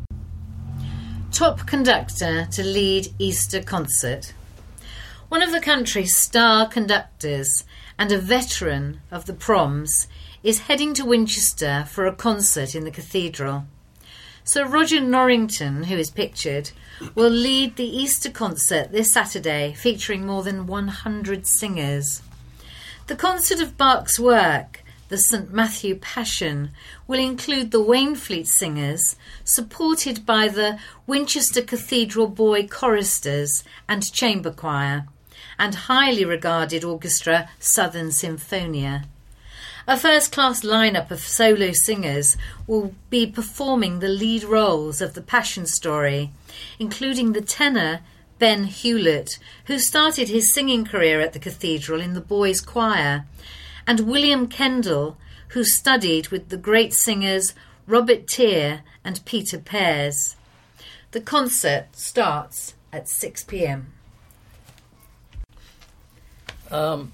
Top conductor to lead Easter concert. One of the country's star conductors and a veteran of the proms is heading to Winchester for a concert in the cathedral. Sir Roger Norrington, who is pictured, will lead the Easter concert this Saturday, featuring more than one hundred singers. The concert of Bach's work, the Saint Matthew Passion, will include the Wainfleet Singers, supported by the Winchester Cathedral Boy Choristers and Chamber Choir, and highly regarded orchestra Southern Symphonia. A first-class lineup of solo singers will be performing the lead roles of the Passion story, including the tenor Ben Hewlett, who started his singing career at the cathedral in the boys' choir, and William Kendall, who studied with the great singers Robert Teare and Peter Pears. The concert starts at six p.m. Um,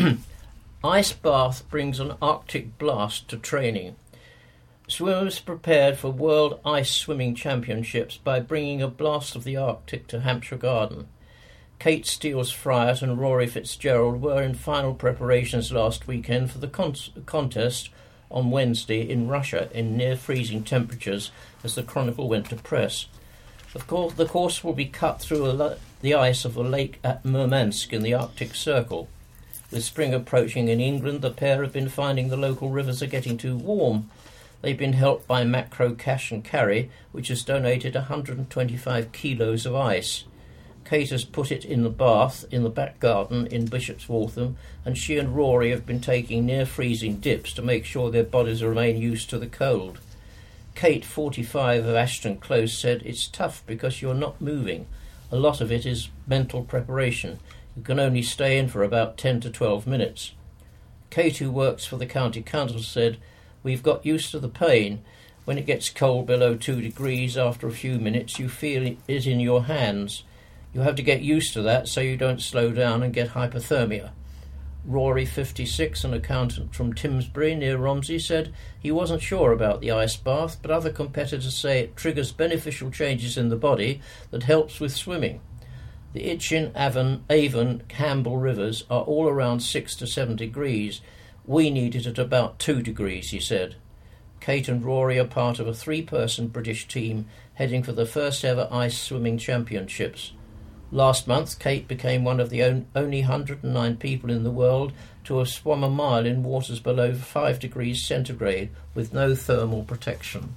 ice bath brings an Arctic blast to training. Swimmers prepared for World Ice Swimming Championships by bringing a blast of the Arctic to Hampshire Garden. Kate Steels-Friat and Rory Fitzgerald were in final preparations last weekend for the con- contest on Wednesday in Russia in near-freezing temperatures as the Chronicle went to press. Of course, the course will be cut through a la- the ice of a lake at Murmansk in the Arctic Circle. With spring approaching in England, the pair have been finding the local rivers are getting too warm. They've been helped by Macro Cash and Carry, which has donated one hundred twenty-five kilos of ice. Kate has put it in the bath in the back garden in Bishop's Waltham, and she and Rory have been taking near-freezing dips to make sure their bodies remain used to the cold. Kate, forty-five, of Ashton Close, said, "It's tough because you're not moving. A lot of it is mental preparation. You can only stay in for about ten to twelve minutes." Kate, who works for the County Council, said, "We've got used to the pain. When it gets cold below two degrees, after a few minutes you feel it in your hands. You have to get used to that so you don't slow down and get hypothermia." Rory, fifty-six, an accountant from Timsbury near Romsey, said he wasn't sure about the ice bath, but other competitors say it triggers beneficial changes in the body that helps with swimming. The Itchen, Avon, Avon, Campbell rivers are all around six to seven degrees. We need it at about two degrees, he said. Kate and Rory are part of a three-person British team heading for the first ever ice swimming championships. Last month, Kate became one of the on- only one hundred nine people in the world to have swum a mile in waters below five degrees centigrade with no thermal protection.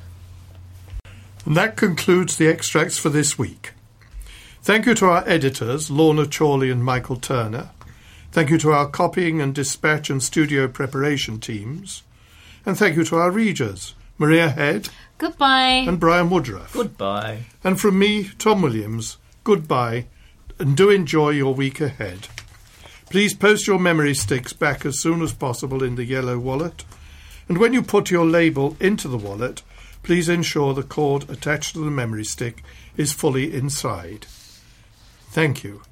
And that concludes the extracts for this week. Thank you to our editors, Lorna Chorley and Michael Turner. Thank you to our copying and dispatch and studio preparation teams. And thank you to our readers, Maria Head. Goodbye. And Brian Woodruff. Goodbye. And from me, Tom Williams, goodbye, and do enjoy your week ahead. Please post your memory sticks back as soon as possible in the yellow wallet. And when you put your label into the wallet, please ensure the cord attached to the memory stick is fully inside. Thank you.